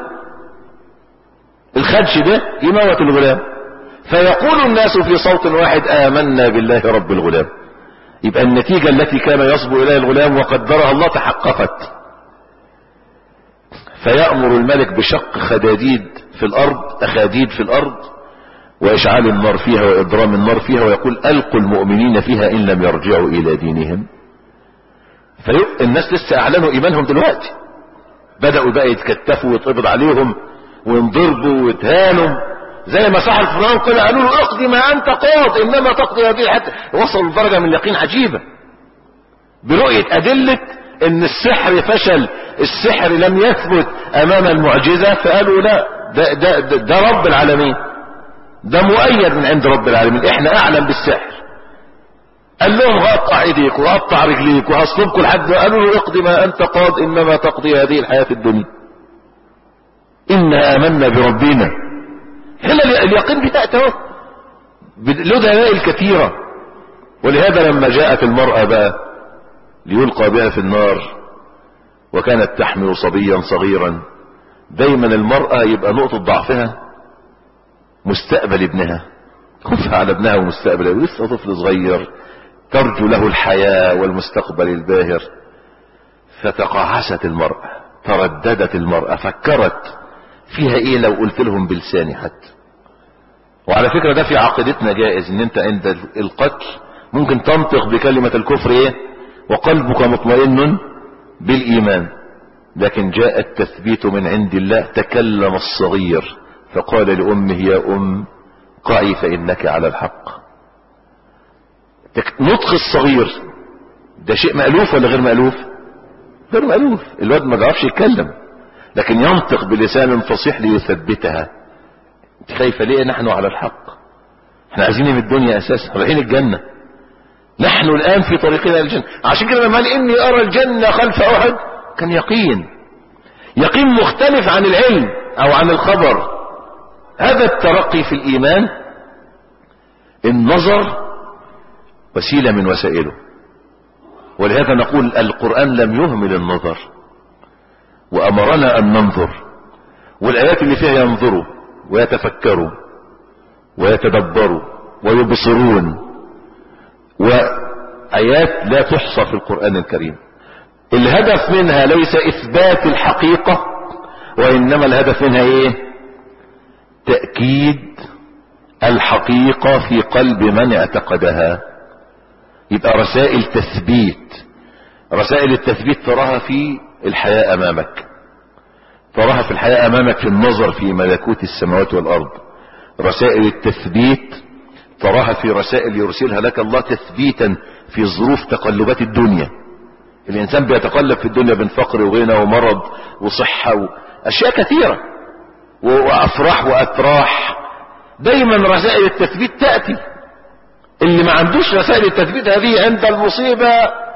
الخدش ده يموت الغلام. فيقول الناس في صوت واحد آمنا بالله رب الغلام. يبقى النتيجة التي كان يصبو إليها الغلام وقدرها الله تحققت. فيأمر الملك بشق خداديد في الأرض، أخاديد في الأرض، وإشعال النار فيها وإضرام النار فيها، ويقول ألقوا المؤمنين فيها إن لم يرجعوا إلى دينهم. فالناس لسه أعلنوا إيمانهم دلوقتي، بدأوا بقى يتكتفوا ويتقبض عليهم وينضربوا ويتهانوا زي ما صح الفرعون قال قالوا له اقضي ما انت قاض انما تقضي هذه. حتى وصلوا لدرجه من اليقين عجيبه برؤيه ادله ان السحر فشل، السحر لم يثبت امام المعجزه، فقالوا لا ده, ده, ده, ده رب العالمين، ده مؤيد من عند رب العالمين، احنا اعلم بالسحر. قال لهم هقطع ايديك وهقطع رجليك وهصلبكم لحد، قالوا له اقضي ما انت قاض انما تقضي هذه الحياه الدنيا. إنا آمنا بربنا. هنا اليقين بتاعته له دلائل كثيرة. ولهذا لما جاءت المرأة بقى ليلقى بها في النار وكانت تحمل صبيا صغيرا، دايما المرأة يبقى نقطة ضعفها مستقبل ابنها، خوفها على ابنها ومستقبله، لسه طفل صغير ترجو له الحياة والمستقبل الباهر. فتقاعست المرأة، ترددت المرأة، فكرت فيها ايه لو قلت لهم بلساني حتى. وعلى فكرة ده في عقيدتنا جائز، ان انت عند القتل ممكن تنطق بكلمة الكفر ايه وقلبك مطمئن بالايمان، لكن جاء التثبيت من عند الله. تكلم الصغير فقال لأمه يا أم قعي فإنك على الحق. نطق الصغير ده شيء مألوف ولا غير مألوف؟ غير مألوف. الواد ما بيعرفش يتكلم لكن ينطق بلسان فصيح ليثبتها. انت خايفة ليه؟ نحن على الحق، احنا عايزين من الدنيا اساسا، رايحين الجنة، نحن الآن في طريقنا الجنة. عشان كده لما قال إني أرى الجنة خلف أحد كان يقين، يقين مختلف عن العلم أو عن الخبر. هذا الترقي في الإيمان. النظر وسيلة من وسائله، ولهذا نقول القرآن لم يهمل النظر وأمرنا أن ننظر، والآيات اللي فيها ينظروا ويتفكروا ويتدبروا ويبصرون، وآيات لا تحصى في القرآن الكريم. الهدف منها ليس إثبات الحقيقة، وإنما الهدف منها إيه؟ تأكيد الحقيقة في قلب من اعتقدها. يبقى رسائل تثبيت. رسائل التثبيت تراها في الحياة أمامك، تراها في الحياة أمامك في النظر في ملكوت السماوات والأرض. رسائل التثبيت تراها في رسائل يرسلها لك الله تثبيتا في ظروف تقلبات الدنيا. الإنسان بيتقلب في الدنيا بين فقر وغنى ومرض وصحة وأشياء كثيرة وأفراح وأتراح. دايما رسائل التثبيت تأتي. اللي ما عندوش رسائل التثبيت هذه عند المصيبة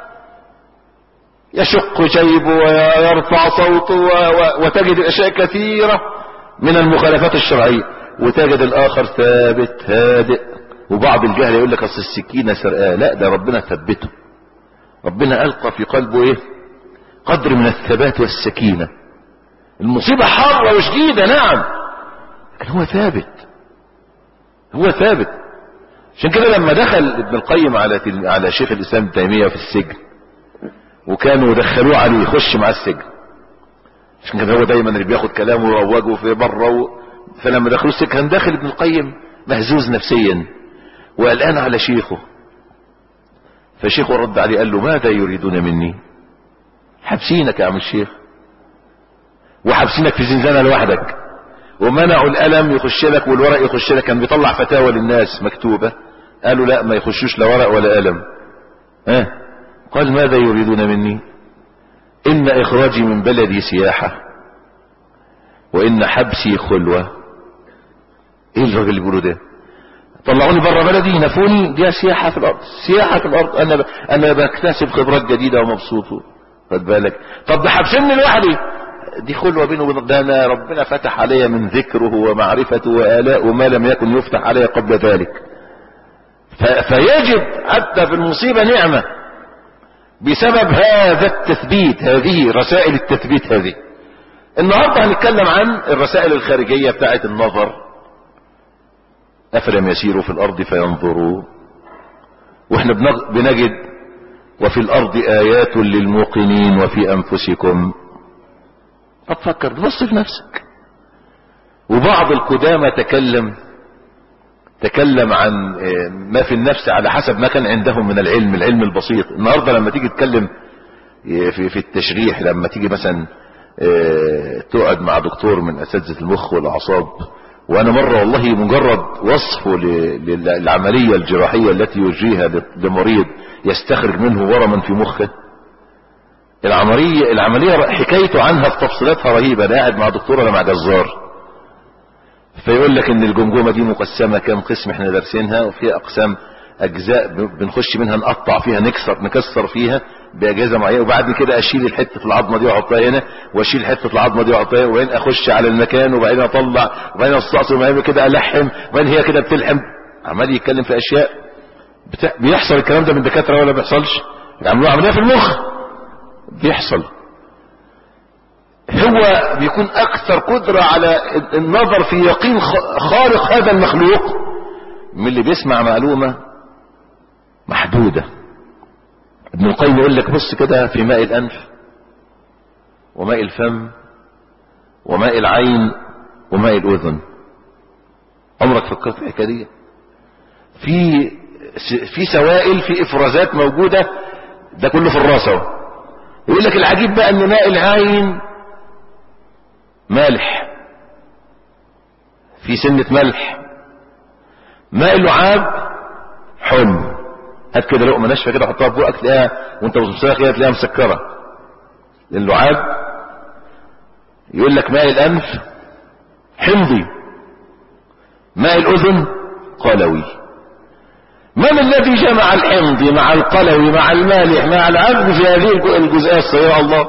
يشق جيبه ويرفع صوته، وتجد أشياء كثيرة من المخالفات الشرعية، وتجد الآخر ثابت هادئ. وبعض الجهل يقول لك أصل السكينة سرقاه. لا، ده ربنا ثبته، ربنا ألقى في قلبه إيه؟ قدر من الثبات والسكينة. المصيبة حارة وشديدة نعم، لكن هو ثابت، هو ثابت. عشان كده لما دخل ابن القيم على على شيخ الإسلام ابن تيمية في السجن، وكانوا دخلوه عليه يخش مع السجن، عشان كده هو دايما اللي بياخد كلامه ويروجه في بره و... فلما دخلوا السجن كان داخل ابن القيم مهزوز نفسيا وقلقان على شيخه. فشيخه رد عليه قال له ماذا يريدون مني؟ حابسينك يا عم الشيخ، وحابسينك في زنزانة لوحدك، ومنعوا القلم يخش لك والورق يخش لك. كان بيطلع فتاوى للناس مكتوبة، قالوا لا ما يخشوش لا ورق ولا قلم. ها؟ قال ماذا يريدون مني؟ إن إخراجي من بلدي سياحة، وإن حبسي خلوة. إيه الراجل اللي بيقوله ده؟ طلعوني بره بلدي نفوني، دي سياحة في الأرض، سياحة في الأرض. أنا ب... أنا بكتسب خبرات جديدة ومبسوط. خد بالك. طب ده حبسني لوحدي، دي خلوة بينه وبين ده. أنا ربنا فتح علي من ذكره ومعرفته وآلاء وما لم يكن يفتح علي قبل ذلك. ف... فيجب حتى في المصيبة نعمة بسبب هذا التثبيت. هذه رسائل التثبيت هذه. النهاردة هنتكلم عن الرسائل الخارجية بتاعت النظر. أفلم يسيروا في الأرض فينظروا، واحنا بنجد وفي الأرض آيات للموقنين وفي أنفسكم. أتفكر تبص في نفسك. وبعض القدامى تكلم تكلم عن ما في النفس على حسب ما كان عندهم من العلم، العلم البسيط. النهاردة لما تيجي تتكلم في, في التشريح، لما تيجي مثلا تقعد مع دكتور من أساتذة المخ والأعصاب، وانا مرة والله مجرد وصفه للعملية الجراحية التي يجريها لمريض يستخرج منه ورما في مخه، العملية العملية حكايته عنها في تفصيلاتها رهيبة. انا قاعد مع دكتور ولا مع جزار، فيقول لك ان الجمجمة دي مقسمة كام قسم احنا دارسينها، وفيها اقسام اجزاء بنخش منها نقطع فيها نكسر نكسر فيها باجهزه معينه، وبعد كده اشيل الحته العظمه دي واحطها هنا، واشيل حته العظمه دي واحطها هنا، وبعدين اخش على المكان، وبعدين اطلع، وبعدين استعصر، وبعدين كده الحم، وبعدين هي كده بتلحم. عمال يتكلم في اشياء بتا... بيحصل الكلام ده من دكاتره ولا بيحصلش؟ يعملوا عمليه في المخ بيحصل. هو بيكون اكثر قدره على النظر في يقين خارق هذا المخلوق من اللي بيسمع معلومه محدوده. ابن القيم يقول لك بص كده في ماء الانف وماء الفم وماء العين وماء الاذن. عمرك فكرت في الحكايه دي؟ في في سوائل، في افرازات موجودة، ده كله في الراس اهو. يقول لك العجيب بقى ان ماء العين مالح، في سنة ملح. ماء اللعاب حلم. هات كده لقمة ناشفة كده حطها في بقك تلاقيها وانت بتصبصها كده تلاقيها مسكرة. اللعاب. يقول لك ماء الانف حمضي، ماء الاذن قلوي. من الذي جمع الحمضي مع القلوي مع المالح مع العذب في هذه الجزئية الصغيرة؟ الله.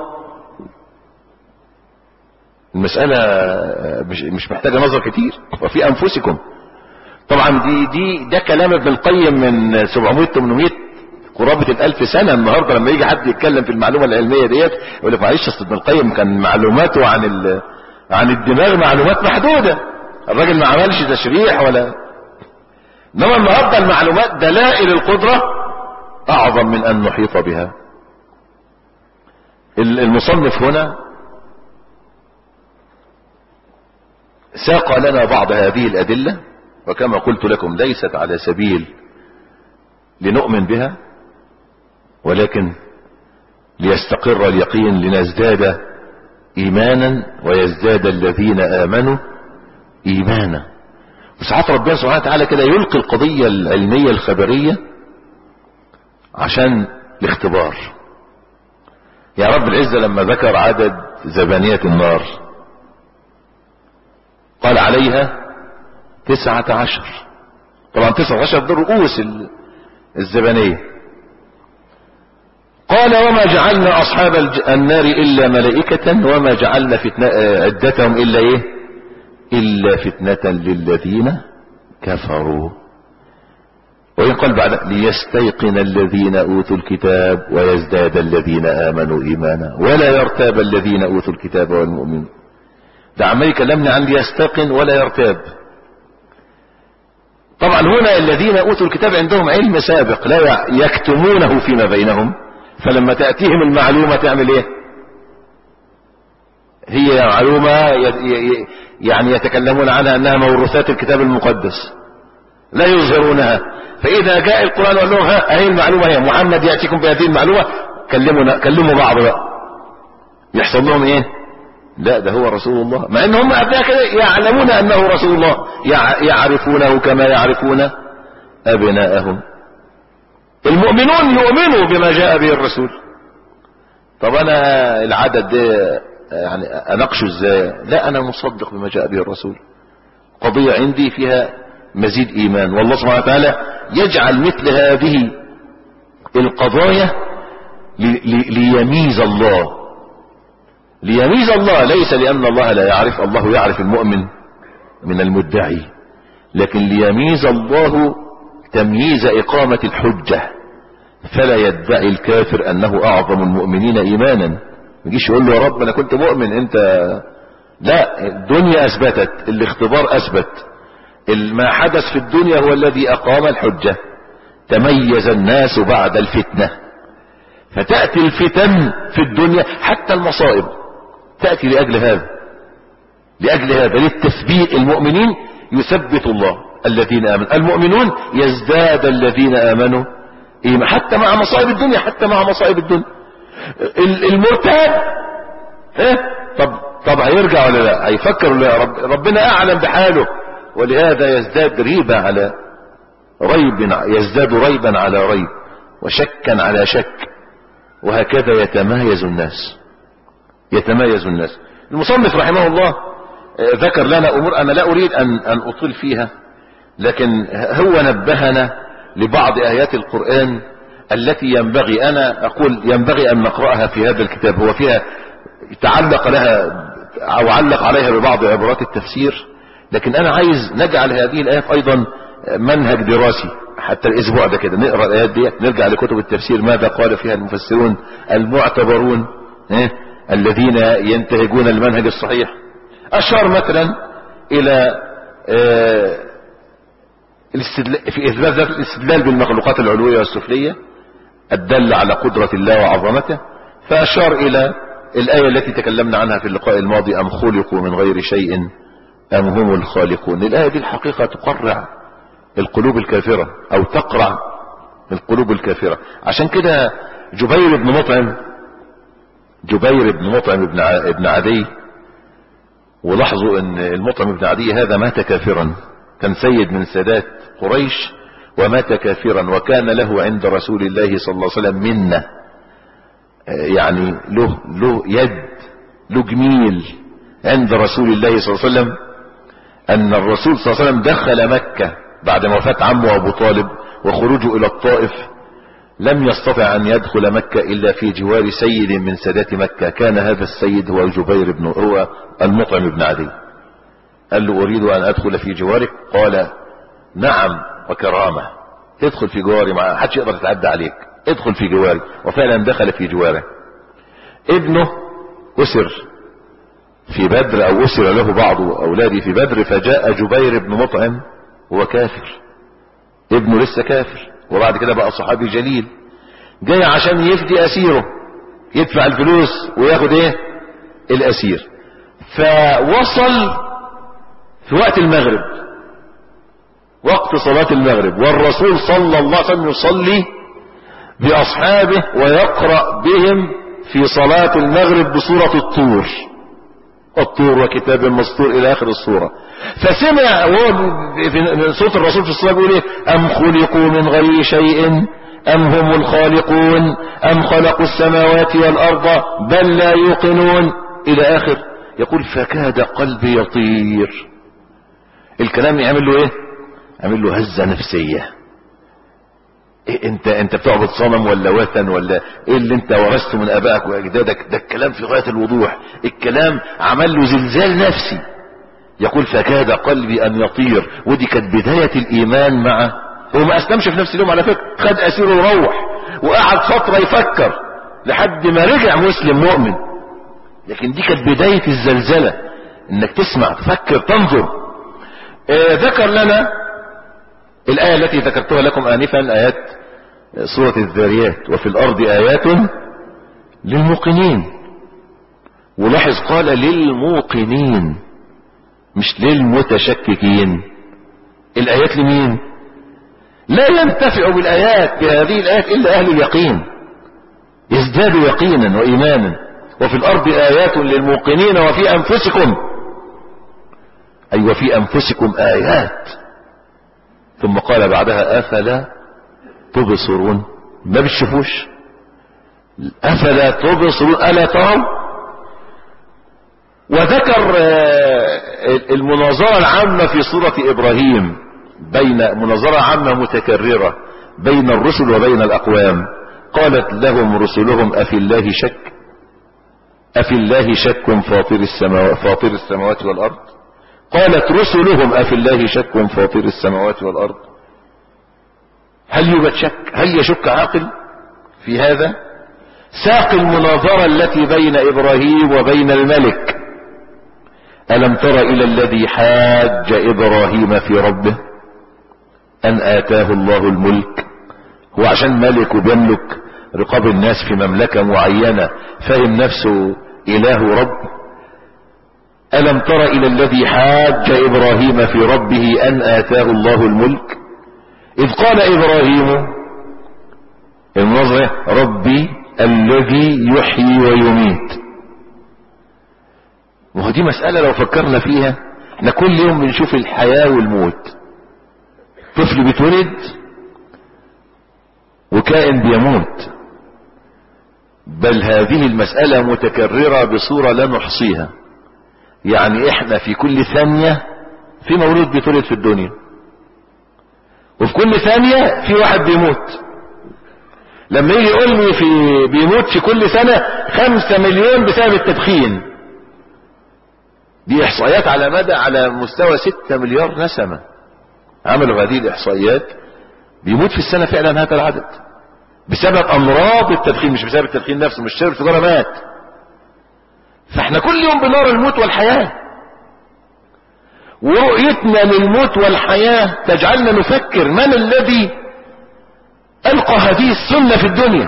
المسألة مش, مش محتاجة نظر كتير، وفي انفسكم. طبعا دي دي ده كلام ابن القيم من سبعمائة ثمانمائة قرابة الالف سنة. النهاردة لما يجي حد يتكلم في المعلومة العلمية ديت يقول لك معلش اصل ابن القيم كان معلوماته عن عن الدماغ معلومات محدودة، الراجل ما عملش تشريح ولا. انما النهارده المعلومات دلائل القدرة اعظم من ان نحيط بها. المصنف هنا ساق لنا بعض هذه الادلة، وكما قلت لكم ليست على سبيل لنؤمن بها، ولكن ليستقر اليقين لنزداد ايمانا ويزداد الذين امنوا ايمانا. وساعات ربنا سبحانه وتعالى كده يلقي القضية العلمية الخبرية عشان الاختبار. يا رب العزة لما ذكر عدد زبانية النار قال عليها تسعة عشر. طبعا تسعة عشر دول رؤوس الزبانية. قال وما جعلنا اصحاب النار الا ملائكة وما جعلنا فتنة عدتهم الا ايه الا فتنة للذين كفروا. وإن قال بعد ليستيقن الذين اوتوا الكتاب ويزداد الذين امنوا ايمانا ولا يرتاب الذين اوتوا الكتاب والمؤمنون. ده عمال يكلمنا عن ليستيقن ولا يرتاب. طبعا هنا الذين اوتوا الكتاب عندهم علم سابق لا يكتمونه فيما بينهم، فلما تأتيهم المعلومة تعمل ايه؟ هي معلومة يعني يتكلمون عنها انها موروثات الكتاب المقدس لا يظهرونها. فاذا جاء القرآن وقال لهم ها اهي المعلومة هي محمد يأتيكم بهذه المعلومة، كلمونا كلموا بعض بقى. يحصل لهم ايه؟ لا ده هو رسول الله، مع ان هم قبلها كده يعلمون انه رسول الله، يعرفونه كما يعرفون ابناءهم. المؤمنون يؤمنوا بما جاء به الرسول. طب انا العدد ده يعني اناقشه ازاي؟ لا انا مصدق بما جاء به الرسول. قضية عندي فيها مزيد ايمان، والله سبحانه وتعالى يجعل مثل هذه القضايا ليميز الله ليميز الله ليس لان الله لا يعرف، الله يعرف المؤمن من المدعي، لكن ليميز الله تمييز اقامة الحجة، فلا يدعي الكافر انه اعظم المؤمنين ايمانا. ما يجيش يقول له يا رب انا كنت مؤمن انت. لا، الدنيا اثبتت، الاختبار اثبت، ما حدث في الدنيا هو الذي اقام الحجة. تميز الناس بعد الفتنة، فتأتي الفتن في الدنيا حتى المصائب تأتي لأجل هذا لأجل هذا للتثبيت. المؤمنين يثبت الله الذين آمنوا، المؤمنون يزداد الذين آمنوا إيمان حتى مع مصائب الدنيا حتى مع مصائب الدنيا. المرتاد ها طب طب هيرجع ولا لا؟ هيفكر ولا رب ربنا أعلم بحاله، ولهذا يزداد ريبة على ريب، يزداد ريبا على ريب وشكا على شك، وهكذا يتمايز الناس يتمايز الناس. المصنف رحمه الله ذكر لنا امور انا لا اريد ان ان اطيل فيها، لكن هو نبهنا لبعض ايات القرآن التي ينبغي، انا اقول ينبغي ان نقرأها في هذا الكتاب. هو فيها تعلق لها او علق عليها ببعض عبارات التفسير، لكن انا عايز نجعل هذه الايات ايضا منهج دراسي حتى الاسبوع ده كده نقرأ الايات دي، نرجع لكتب التفسير ماذا قال فيها المفسرون المعتبرون إيه؟ الذين ينتهجون المنهج الصحيح. اشار مثلا الى آه في اثبات ذات الاستدلال بالمخلوقات العلوية والسفلية الدل على قدرة الله وعظمته، فاشار الى الآية التي تكلمنا عنها في اللقاء الماضي ام خلقوا من غير شيء ام هم الخالقون. الآية دي الحقيقة تقرع القلوب الكافرة او تقرع القلوب الكافرة. عشان كده جبير بن مطعم جبير بن مطعم ابن ابن عدي، ولاحظوا ان المطعم بن عدي هذا مات كافرا، كان سيد من سادات قريش ومات كافرا، وكان له عند رسول الله صلى الله عليه وسلم منة، يعني له له يد له جميل عند رسول الله صلى الله عليه وسلم. ان الرسول صلى الله عليه وسلم دخل مكة بعد وفاة عمه ابو طالب وخروجه الى الطائف، لم يستطع ان يدخل مكة الا في جوار سيد من سادات مكة، كان هذا السيد هو جبير بن هو المطعم بن عدي. قال له اريد ان ادخل في جوارك، قال نعم وكرامة، ادخل في جواري، ما حدش يقدر يتعدى عليك، ادخل في جواري. وفعلا دخل في جواره. ابنه اسر في بدر، او اسر له بعض اولاده في بدر، فجاء جبير بن مطعم هو كافر، ابنه لسه كافر، وبعد كده بقى صحابي جليل، جاي عشان يفدي اسيره، يدفع الفلوس وياخد ايه الاسير. فوصل في وقت المغرب، وقت صلاة المغرب، والرسول صلى الله عليه وسلم يصلي باصحابه ويقرأ بهم في صلاة المغرب بسورة الطور، الطور وكتاب مسطور الى اخر السورة. فسمع في صوت الرسول في الصلاة بيقول ايه: ام خلقوا من غير شيء ام هم الخالقون ام خلقوا السماوات والارض بل لا يوقنون الى اخر. يقول فكاد قلبي يطير. الكلام يعمل له ايه؟ يعمل له هزة نفسية. إيه انت انت بتعبد صنم ولا وثن ولا ايه اللي انت ورثته من ابائك واجدادك؟ ده الكلام في غاية الوضوح، الكلام عمل له زلزال نفسي. يقول فكاد قلبي ان يطير. ودي كانت بداية الايمان معه. هو ما اسلمش في نفس اليوم على فكرة، خد اسيره وروح وقعد فترة يفكر لحد ما رجع مسلم مؤمن. لكن دي كانت بداية الزلزلة، انك تسمع تفكر تنظر. آه ذكر لنا الآية التي ذكرتها لكم آنفا، آيات سورة الذاريات: وفي الأرض آيات للموقنين. ولاحظ قال للموقنين مش للمتشككين. الآيات لمين؟ لا ينتفع بالآيات بهذه الآيات إلا أهل اليقين، يزدادوا يقينا وإيمانا. وفي الأرض آيات للموقنين وفي أنفسكم، أي أيوة وفي أنفسكم آيات. ثم قال بعدها أفلا تبصرون، ما بتشوفوش؟ أفلا تبصرون ألا تروا؟ وذكر المناظرة العامة في سورة إبراهيم، بين مناظرة عامة متكررة بين الرسل وبين الأقوام. قالت لهم رسلهم أفي الله شك أفي الله شك فاطر السماوات, فاطر السماوات والأرض. قالت رسلهم أفي الله شك فاطر السماوات والأرض. هل يوجد شك؟ هل يشك عاقل في هذا؟ ساق المناظرة التي بين إبراهيم وبين الملك: ألم تر إلى الذي حاج إبراهيم في ربه أن آتاه الله الملك. هو عشان ملك وبيملك رقاب الناس في مملكة معينة فهم نفسه إله رب؟ ألم تر إلى الذي حاج إبراهيم في ربه أن آتاه الله الملك إذ قال إبراهيم المناظرة ربي الذي يحيي ويميت. وهذه مسألة لو فكرنا فيها، احنا كل يوم بنشوف الحياة والموت. طفل بيتولد وكائن بيموت، بل هذه المسألة متكررة بصورة لا نحصيها. يعني احنا في كل ثانية في مولود بيتولد في الدنيا، وفي كل ثانية في واحد بيموت. لما يجي يقول لي في بيموت في كل سنة خمسة مليون بسبب التدخين، دي احصائيات على مدى على مستوى ستة مليار نسمة عملوا هذه الاحصائيات. بيموت في السنة فعلا هذا العدد بسبب امراض التدخين، مش بسبب التدخين نفسه، مش شرب سيجارة مات. فاحنا كل يوم بنرى الموت والحياة، ورؤيتنا للموت والحياة تجعلنا نفكر من الذي ألقى هذه السنة في الدنيا؟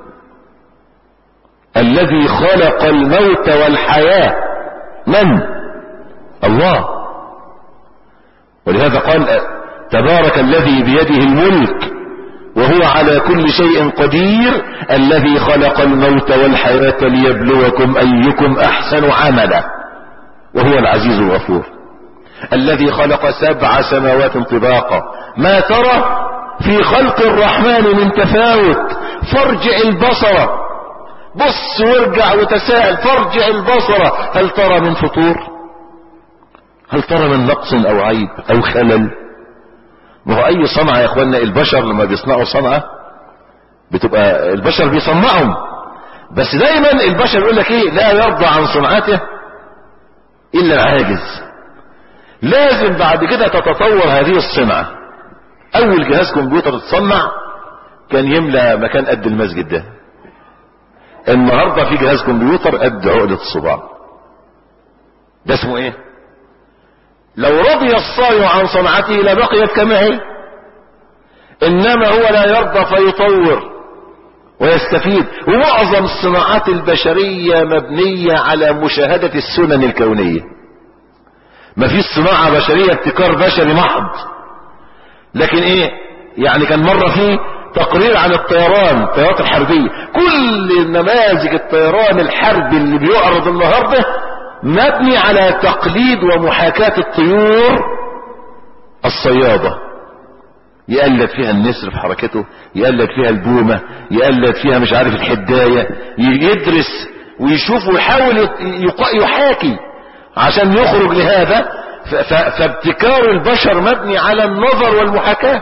الذي خلق الموت والحياة من؟ الله. ولهذا قال تبارك الذي بيده الملك وهو على كل شيء قدير، الذي خلق الموت والحياة ليبلوكم أيكم أحسن عملا، وهو العزيز الغفور، الذي خلق سبع سماوات طباقا ما ترى في خلق الرحمن من تفاوت، فارجع البصر، بص وارجع وتساءل، فارجع البصر هل ترى من فطور، هل ترى من نقص او عيب او خلل. ما هو اي صنعة يا اخوانا، البشر لما بيصنعوا صنعة بتبقى البشر بيصنعهم، بس دايما البشر يقول لك ايه، لا يرضى عن صنعته الا العاجز. لازم بعد كده تتطور هذه الصنعة. اول جهاز كمبيوتر اتصنع كان يملى مكان قد المسجد ده، النهاردة في جهاز كمبيوتر قد عقلة الصباع، ده اسمه ايه؟ لو رضي الصانع عن صنعته لبقيت كما هي، انما هو لا يرضى فيطور ويستفيد. ومعظم الصناعات البشرية مبنية على مشاهدة السنن الكونية، ما فيش صناعة بشرية ابتكار بشري محض. لكن ايه يعني، كان مرة فيه تقرير عن الطيران، الطيارات الحربية، كل نماذج الطيران الحربي اللي بيعرض النهاردة مبني على تقليد ومحاكاة الطيور الصيادة، يقلد فيها النسر في حركته، يقلد فيها البومة، يقلد فيها مش عارف الحداية، يدرس ويشوف ويحاول يحاكي عشان يخرج لهذا. فابتكار البشر مبني على النظر والمحاكاة.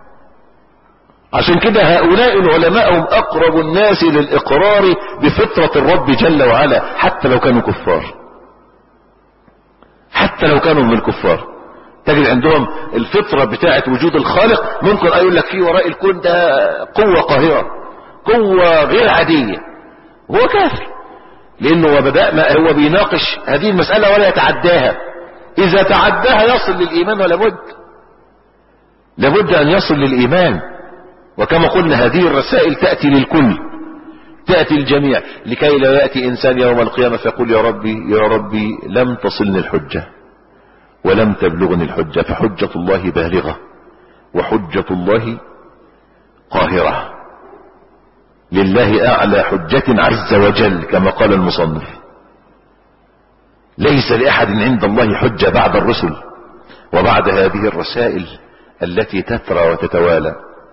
عشان كده هؤلاء العلماء هم اقرب الناس للاقرار بفطرة الرب جل وعلا، حتى لو كانوا كفار، حتى لو كانوا من الكفار تجد عندهم الفطرة بتاعة وجود الخالق. ممكن اقول لك في وراء الكون ده قوة قاهرة، قوة غير عادية، هو كافر لانه وبدأ ما هو بيناقش هذه المسألة ولا يتعداها. اذا تعداها يصل للايمان، ولا بد لابد ان يصل للايمان. وكما قلنا هذه الرسائل تأتي للكل، تأتي الجميع، لكي لا يأتي انسان يوم القيامة فيقول يا ربي يا ربي لم تصلني الحجة ولم تبلغني الحجة. فحجة الله بالغة وحجة الله قاهرة، لله اعلى حجة عز وجل كما قال المصنف. ليس لأحد عند الله حجة بعد الرسل وبعد هذه الرسائل التي تترى وتتوالى.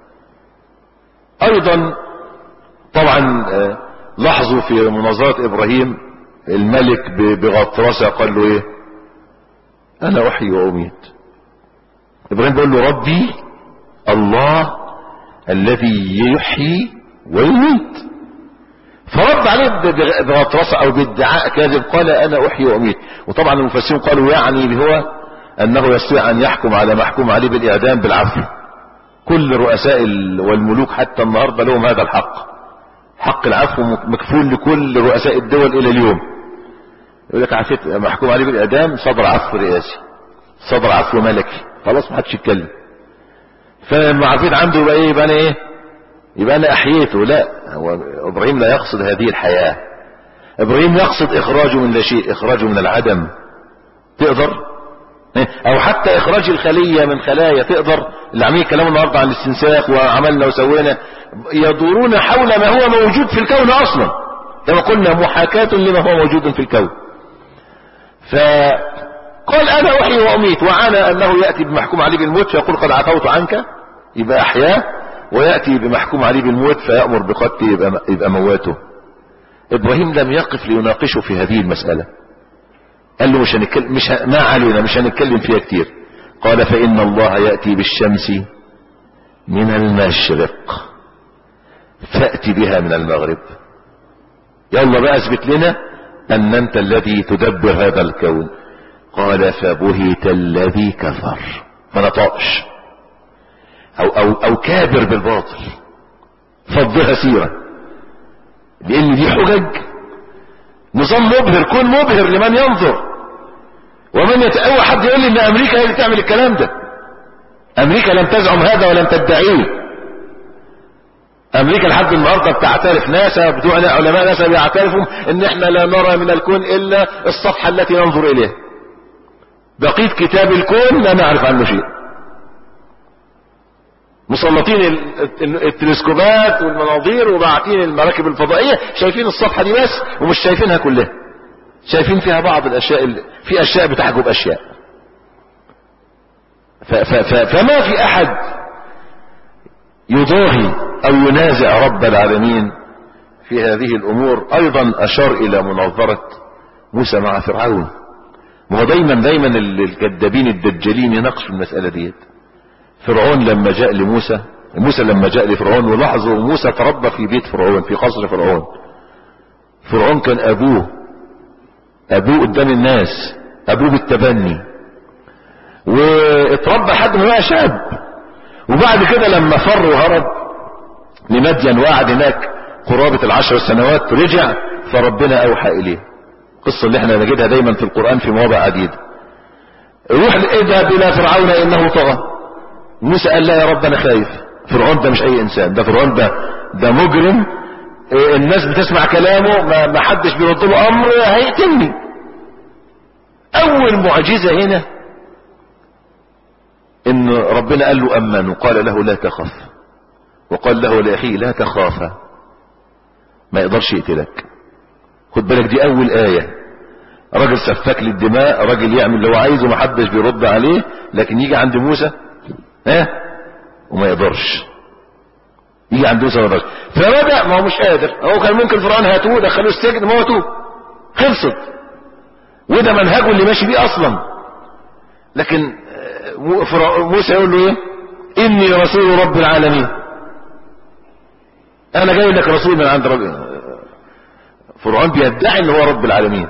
ايضا طبعا لاحظوا في مناظرة ابراهيم الملك بغطرسة قال له ايه؟ انا احيي واميت. ابراهيم بيقول له ربي الله الذي يحيي ويميت، فرد عليه بغطرسة او بادعاء كاذب، قال انا احيي واميت. وطبعا المفسرين قالوا يعني هو انه يستطيع ان يحكم على محكوم عليه بالاعدام بالعفو. كل رؤساء والملوك حتى النهاردة لهم هذا الحق، حق العفو مكفول لكل رؤساء الدول الى اليوم. يقول لك عفيت محكوم عليه بالاعدام، صدر عفو رئاسي، صدر عفو ملكي، خلاص ما حدش يتكلم. فلما عفيت عنده يبقى ايه؟ يبقى انا ايه؟ يبقى انا احييته. لا، هو ابراهيم لا يقصد هذه الحياة. ابراهيم يقصد اخراجه من لا شيء، اخراجه من العدم. تقدر؟ او حتى اخراج الخلية من خلايا، تقدر؟ اللي عاملين كلام النهارده عن الاستنساخ وعملنا وسوينا، يدورون حول ما هو موجود في الكون اصلا، كما قلنا محاكاة لما هو موجود في الكون. فقال انا احيي واميت، وعنى انه يأتي بمحكوم عليه بالموت فيقول قد عفوت عنك، يبقى احياه، ويأتي بمحكوم عليه بالموت فيأمر بقتله، يبقى, يبقى مواته. ابراهيم لم يقف ليناقشه في هذه المسألة، قال له مش هنتكلم، مش ه... ما علينا، مش هنتكلم فيها كتير. قال فإن الله يأتي بالشمس من المشرق فأتي بها من المغرب. يلا بقى اثبت لنا ان انت الذي تدبر هذا الكون. قال فبهت الذي كفر، ما نطقش، او او او كابر بالباطل، فضها سيرة، لان دي حجج نظام مبهر، كون مبهر لمن ينظر. ومن يتأوى حد يقول لي ان امريكا هي اللي تعمل الكلام ده. امريكا لم تزعم هذا ولم تدعيه. امريكا لحد النهارده بتعترف، ناسا بتوع علماء ناسا بيعترفوا ان احنا لا نرى من الكون الا الصفحة التي ننظر اليها، بقية كتاب الكون لا نعرف عنه شيء. مسلطين التلسكوبات والمناظير وباعتين المراكب الفضائية، شايفين الصفحة دي بس ومش شايفينها كلها، شايفين فيها بعض الاشياء، في اشياء بتحجب اشياء. ف ف ف فما في احد يضاهي او ينازع رب العالمين في هذه الامور. ايضا اشار الى مناظرة موسى مع فرعون. وهو دايما دايما الكذابين الدجالين يناقشوا المسألة ديت. فرعون لما جاء لموسى، موسى لما جاء لفرعون، ولاحظوا موسى تربى في بيت فرعون في قصر فرعون. فرعون كان ابوه ابوه قدام الناس، ابوه بالتبني، واتربى حد ما بقى شاب. وبعد كده لما فر وهرب لمدين وقعد هناك قرابة العشر سنوات، رجع فربنا اوحى اليه. القصة اللي احنا نجدها دايما في القرآن في مواضع عديدة. روح اذهب الى فرعون انه طغى. موسى قال لا يا رب انا خايف، فرعون ده مش اي انسان، ده فرعون ده ده مجرم، الناس بتسمع كلامه ما, ما حدش بيرد له امر، هيقتلني. اول معجزة هنا ان ربنا قال له امن، وقال له لا تخف، وقال له لاخيه لا تخافا، ما يقدرش يقتلك. خد بالك دي اول آية. راجل سفاك للدماء، راجل يعمل اللي هو عايزه ومحدش بيرد عليه، لكن يجي عند موسى ها وما يقدرش. يجي عند موسى ما يقدرش، فبدأ ما هو مش قادر. هو كان ممكن فرعون هاتوه دخلوه السجن موتوه، خلصت، وده منهجه اللي ماشي بيه اصلا. لكن موسى يقول له ايه؟ اني رسول رب العالمين، انا جاي لك رسول من عند ربنا. فرعون بيدعي ان هو رب العالمين،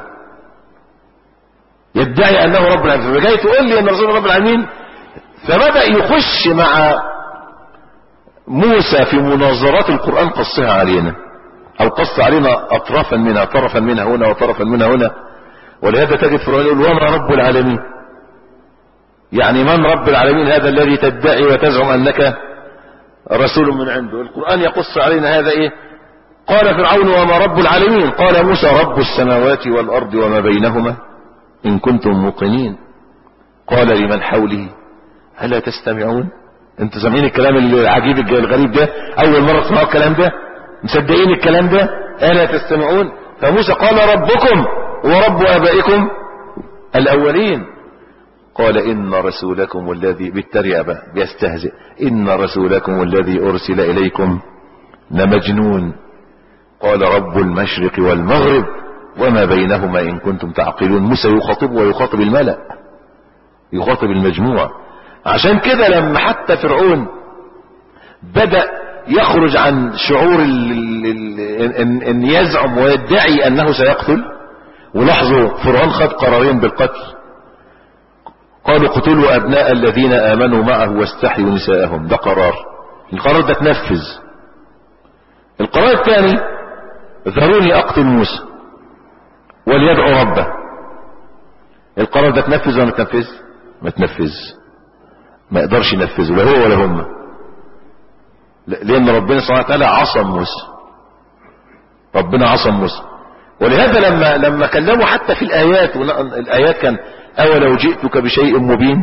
يدعي انه رب العالمين، فجاي تقول لي ان رسول رب العالمين. فبدأ يخش مع موسى في مناظرات القرآن، قصها علينا او قص علينا اطرافا منها، طرفا منها هنا وطرفا منها هنا. ولهذا تجد فرعون يقول وما رب العالمين، يعني من رب العالمين هذا الذي تدعي وتزعم انك رسول من عنده؟ القرآن يقص علينا هذا ايه؟ قال فرعون وما رب العالمين؟ قال موسى رب السماوات والارض وما بينهما ان كنتم موقنين. قال لمن حوله ألا تستمعون؟ انتوا سامعين الكلام العجيب الغريب ده؟ اول مرة تسمعوا الكلام ده؟ مصدقين الكلام ده؟ ألا تستمعون؟ فموسى قال ربكم ورب آبائكم الأولين. قال إن رسولكم الذي، بالتريقة بقى بيستهزئ، إن رسولكم الذي أرسل إليكم لمجنون. قال رب المشرق والمغرب وما بينهما إن كنتم تعقلون. موسى يخاطب ويخاطب الملأ، يخاطب المجموعة. عشان كده لما حتى فرعون بدأ يخرج عن شعور ال ال ال ان يزعم ويدعي انه سيقتل، ولاحظوا فرعون خد قرارين بالقتل. قالوا قتلوا ابناء الذين امنوا معه واستحيوا نساءهم، ده قرار، القرار ده تنفذ. القرار الثاني ذروني اقتل موسى وليدعو ربه. القرار ده تنفذ ولا ما تنفذ؟ ما تنفذ، ما يقدرش ينفذه لا هو ولا هم، لان ربنا سبحانه وتعالى عصم موسى، ربنا عصم موسى. ولهذا لما لما كلموا حتى في الايات، الايات كان اولو جئتك بشيء مبين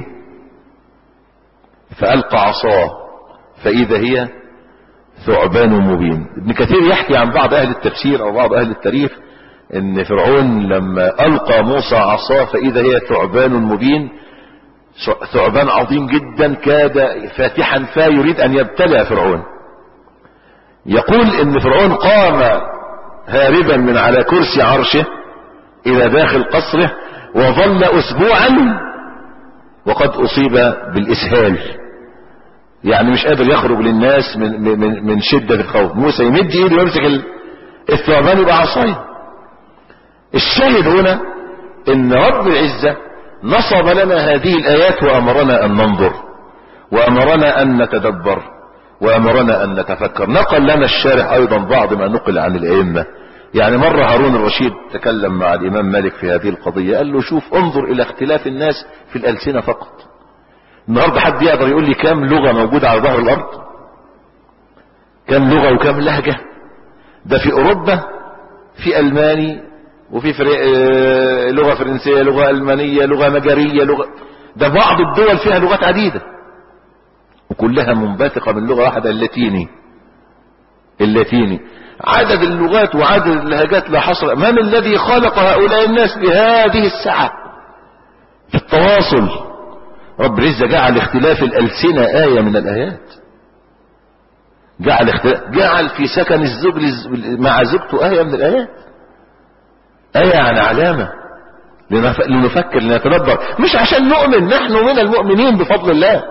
فالقى عصاه فاذا هي ثعبان مبين. ابن كثير يحكي عن بعض اهل التفسير او بعض اهل التاريخ ان فرعون لما القى موسى عصاه فاذا هي ثعبان مبين، ثعبان عظيم جدا كاد فاتحا فا يريد ان يبتلع فرعون. يقول ان فرعون قام هاربا من على كرسي عرشه الى داخل قصره وظل اسبوعا وقد اصيب بالاسهال، يعني مش قادر يخرج للناس من, من, من شدة الخوف. موسى يمد ايده ويمسك الثعبان يبقى عصايه. الشاهد هنا ان رب العزة نصب لنا هذه الايات وامرنا ان ننظر وامرنا ان نتدبر وامرنا ان نتفكر. نقل لنا الشارح ايضا بعض ما نقل عن الائمة. يعني مرة هارون الرشيد تكلم مع الامام مالك في هذه القضية، قال له شوف انظر الى اختلاف الناس في الالسنة فقط. النهاردة حد يقدر يقول لي كام لغة موجودة على ظهر الارض؟ كام لغة وكام لهجة؟ ده في اوروبا في الماني وفي فري... لغة فرنسية، لغة المانية، لغة مجرية، لغة، ده بعض الدول فيها لغات عديدة. وكلها منبثقة من لغة واحدة، اللاتيني. اللاتيني عدد اللغات وعدد اللهجات لا حصر. من الذي خلق هؤلاء الناس بهذه السعة في التواصل؟ رب العزة جعل اختلاف الألسنة آية من الآيات. جعل اختلاف جعل في سكن الزوج مع زوجته آية من الآيات. آية عن علامة لنفكر لنتدبر، مش عشان نؤمن. نحن من المؤمنين بفضل الله،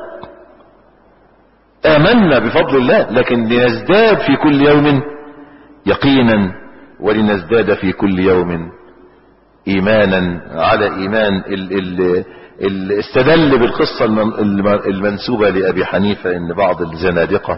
آمنا بفضل الله، لكن لنزداد في كل يوم يقينا، ولنزداد في كل يوم ايمانا على ايمان. ال ال ال استدل بالقصة المنسوبة لأبي حنيفة ان بعض الزنادقة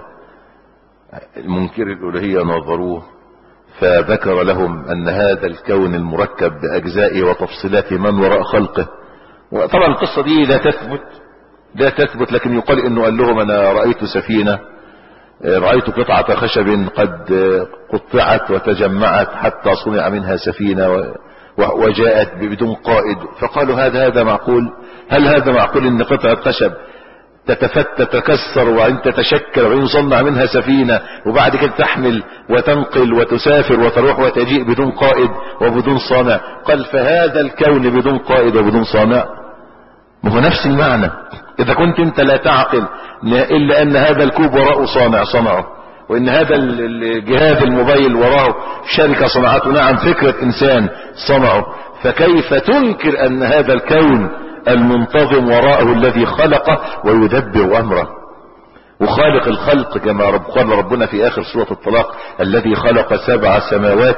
المنكر الألوهية نظروه فذكر لهم ان هذا الكون المركب بأجزائه وتفصيلات من وراء خلقه. وطبعا القصة دي لا تثبت لا تثبت لكن يقال انه قال لهم انا رأيت سفينة، رأيت قطعة خشب قد قطعت وتجمعت حتى صنع منها سفينة وجاءت بدون قائد. فقالوا هذا هذا معقول؟ هل هذا معقول ان قطعة خشب تتفتت تتكسر وان تتشكل وان يصنع منها سفينة وبعد كده تحمل وتنقل وتسافر وتروح وتجيء بدون قائد وبدون صانع؟ قال فهذا الكون بدون قائد وبدون صانع. ما هو نفس المعنى. اذا كنت انت لا تعقل الا ان هذا الكوب وراءه صانع صنعه، وان هذا الجهاز الموبايل وراءه شركة صنعته، نعم فكرة انسان صنعه، فكيف تنكر ان هذا الكون المنتظم وراءه الذي خلقه ويدبر امره وخالق الخلق؟ كما رب قال ربنا في اخر سورة الطلاق الذي خلق سبع سماوات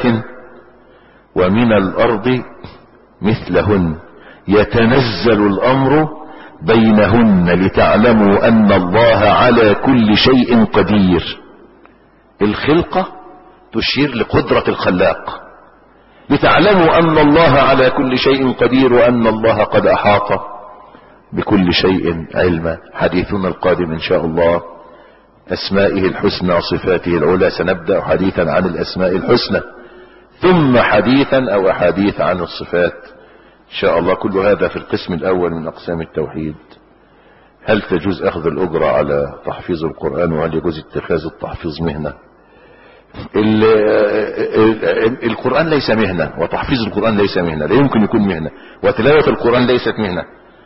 ومن الارض مثلهن يتنزل الامر بينهن لتعلموا ان الله على كل شيء قدير. الخلقة تشير لقدرة الخلاق، لتعلموا ان الله على كل شيء قدير وان الله قد احاط بكل شيء علما. حديثنا القادم ان شاء الله اسمائه الحسنى صفاته العلى. سنبدأ حديثا عن الاسماء الحسنى ثم حديثا او احاديث عن الصفات ان شاء الله. كل هذا في القسم الاول من اقسام التوحيد. هل تجوز اخذ الاجرة على تحفيظ القرآن، وهل يجوز اتخاذ التحفيظ مهنة؟ ال ال القرآن ليس مهنة، وتحفيظ القرآن ليس مهنة، لا يمكن يكون مهنة، وتلاوة القرآن ليست مهنة.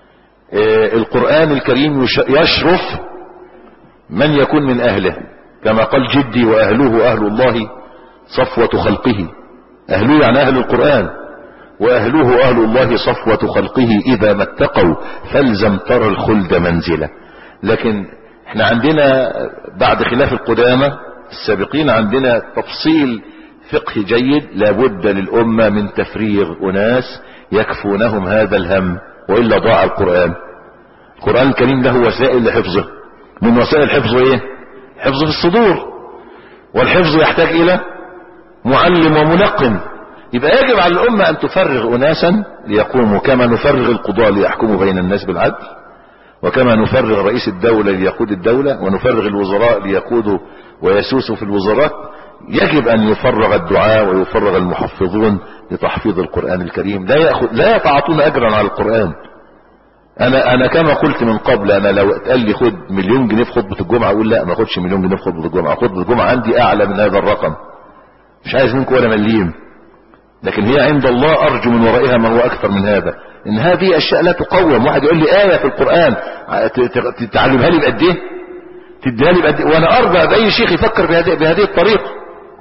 القرآن الكريم يشرف من يكون من اهله، كما قال جدي واهله اهل الله صفوة خلقه. اهله يعني اهل القرآن، واهله اهل الله صفوة خلقه اذا ما اتقوا فالزم ترى الخلد منزلة. لكن احنا عندنا بعد خلاف القدامى السابقين عندنا تفصيل فقهي جيد. لابد للامة من تفريغ اناس يكفونهم هذا الهم، وإلا ضاع القرآن. القرآن الكريم له وسائل لحفظه، من وسائل حفظه ايه؟ حفظه في الصدور، والحفظ يحتاج الى معلم ومنقم. يبقى يجب على الامة ان تفرغ اناسا ليقوموا، كما نفرغ القضاة ليحكموا بين الناس بالعدل، وكما نفرغ رئيس الدولة ليقود الدولة، ونفرغ الوزراء ليقودوا ويسوسوا في الوزارات. يجب ان يفرغ الدعاء ويفرغ المحفظون لتحفيظ القرآن الكريم. لا يأخذ لا يتعاطون اجرا على القرآن. انا انا كما قلت من قبل، انا لو اتقال لي خد مليون جنيه في خطبة الجمعة اقول لا، ما اخدش مليون جنيه في خطبة الجمعة. خطبة الجمعة عندي اعلى من هذا الرقم، مش عايز منكم ولا مليم، لكن هي عند الله ارجو من ورائها ما هو اكثر من هذا. ان هذه اشياء لا تقوم. واحد يقول لي آية في القرآن تعلمها لي بقد ايه، تديها لي بقد ايه، وانا ارجع باي شيخ يفكر بهذه بهذه الطريقة.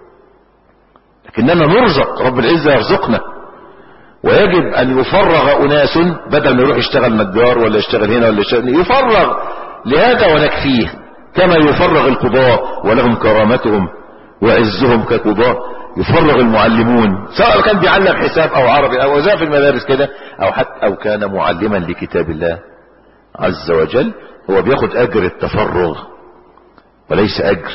لكننا نرزق، رب العزة يرزقنا، ويجب ان يفرغ اناس بدل ما يروح يشتغل نجار ولا يشتغل هنا ولا يشتغل، يفرغ لهذا ونكفيه. كما يفرغ القضاة ولهم كرامتهم وعزهم كقضاة، يفرغ المعلمون سواء كان بيعلم حساب او عربي او زي في المدارس كده، او حتى او كان معلما لكتاب الله عز وجل. هو بياخد اجر التفرغ وليس اجر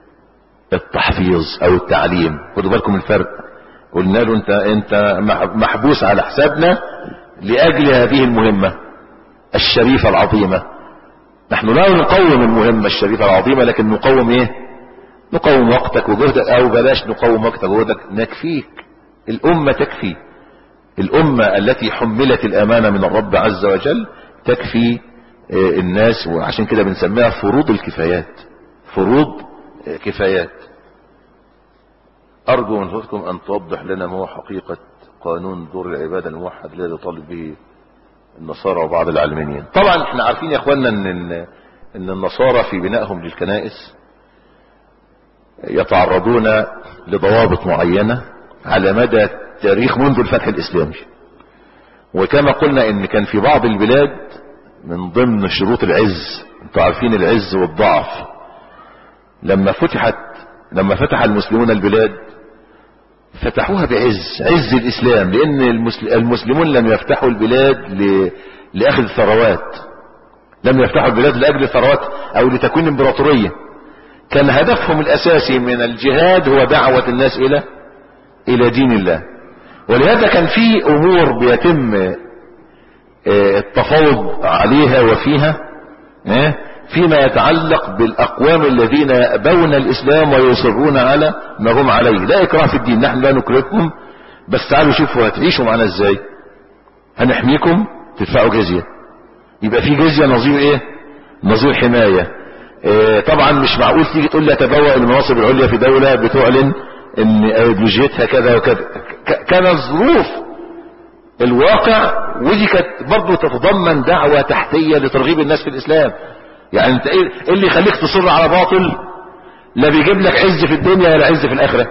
التحفيظ او التعليم. خدوا بالكم الفرق. قلنا له انت انت محبوس على حسابنا لاجل هذه المهمة الشريفة العظيمة. نحن لا نقوم المهمة الشريفة العظيمة، لكن نقوم ايه؟ نقوم وقتك وجهدك، او بلاش نقوم وقتك وجهدك، نكفيك. الامة تكفي. الامة التي حملت الامانة من الرب عز وجل تكفي الناس، وعشان كده بنسميها فروض الكفايات، فروض كفايات. ارجو من فضلكم ان توضح لنا ما هو حقيقة قانون دور العبادة الموحد الذي يطالب به النصارى وبعض العلمانيين. طبعا احنا عارفين يا اخواننا ان ان النصارى في بنائهم للكنائس يتعرضون لضوابط معينة على مدى تاريخ منذ الفتح الاسلامي، وكما قلنا ان كان في بعض البلاد من ضمن شروط العز، انتوا عارفين العز والضعف، لما فتحت لما فتح المسلمون البلاد فتحوها بعز، عز الاسلام، لان المسلمون لم يفتحوا البلاد لاخذ الثروات، لم يفتحوا البلاد لاجل الثروات او لتكوين امبراطورية. كان هدفهم الاساسي من الجهاد هو دعوة الناس الى الى دين الله. ولهذا كان في امور بيتم التفاوض عليها وفيها فيما يتعلق بالاقوام الذين يأبون الاسلام ويصرون على ما هم عليه. لا اكراه في الدين، نحن لا نكرهكم، بس تعالوا شوفوا هتعيشوا معنا ازاي. هنحميكم، تدفعوا جزية، يبقى في جزية نظير ايه؟ نظير حماية. إيه طبعا مش معقول تيجي تقول لي اتبوأ المناصب العليا في دولة بتعلن ان ايديولوجيتها كذا وكذا. كان الظروف الواقع، ودي كانت برضه تتضمن دعوة تحتية لترغيب الناس في الاسلام. يعني انت ايه اللي يخليك تصر على باطل لا بيجيب لك عز في الدنيا ولا عز في الاخرة؟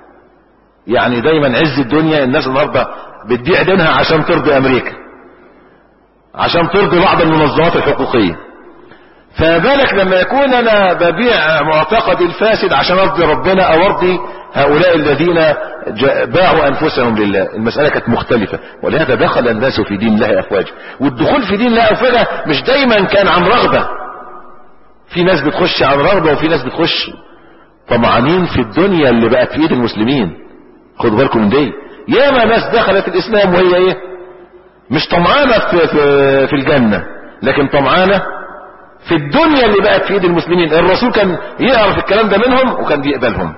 يعني دايما عز الدنيا، الناس النهارده بتبيع دينها عشان ترضي امريكا، عشان ترضي بعض المنظمات الحقوقية. فبالك لما يكون انا ببيع معتقدي الفاسد عشان ارضي ربنا او ارضي هؤلاء الذين باعوا انفسهم لله. المسألة كانت مختلفة، ولهذا دخل الناس في دين الله افواجا. والدخول في دين الله افواجا مش دايما كان عن رغبة، في ناس بتخش عن رغبة وفي ناس بتخش طمعانين في الدنيا اللي بقت في ايد المسلمين. خدوا بالكم من دي، ياما ناس دخلت الاسلام وهي ايه؟ مش طمعانة في, في, في الجنة، لكن طمعانة في الدنيا اللي بقت في ايد المسلمين. الرسول كان يعرف الكلام ده منهم وكان بيقبلهم،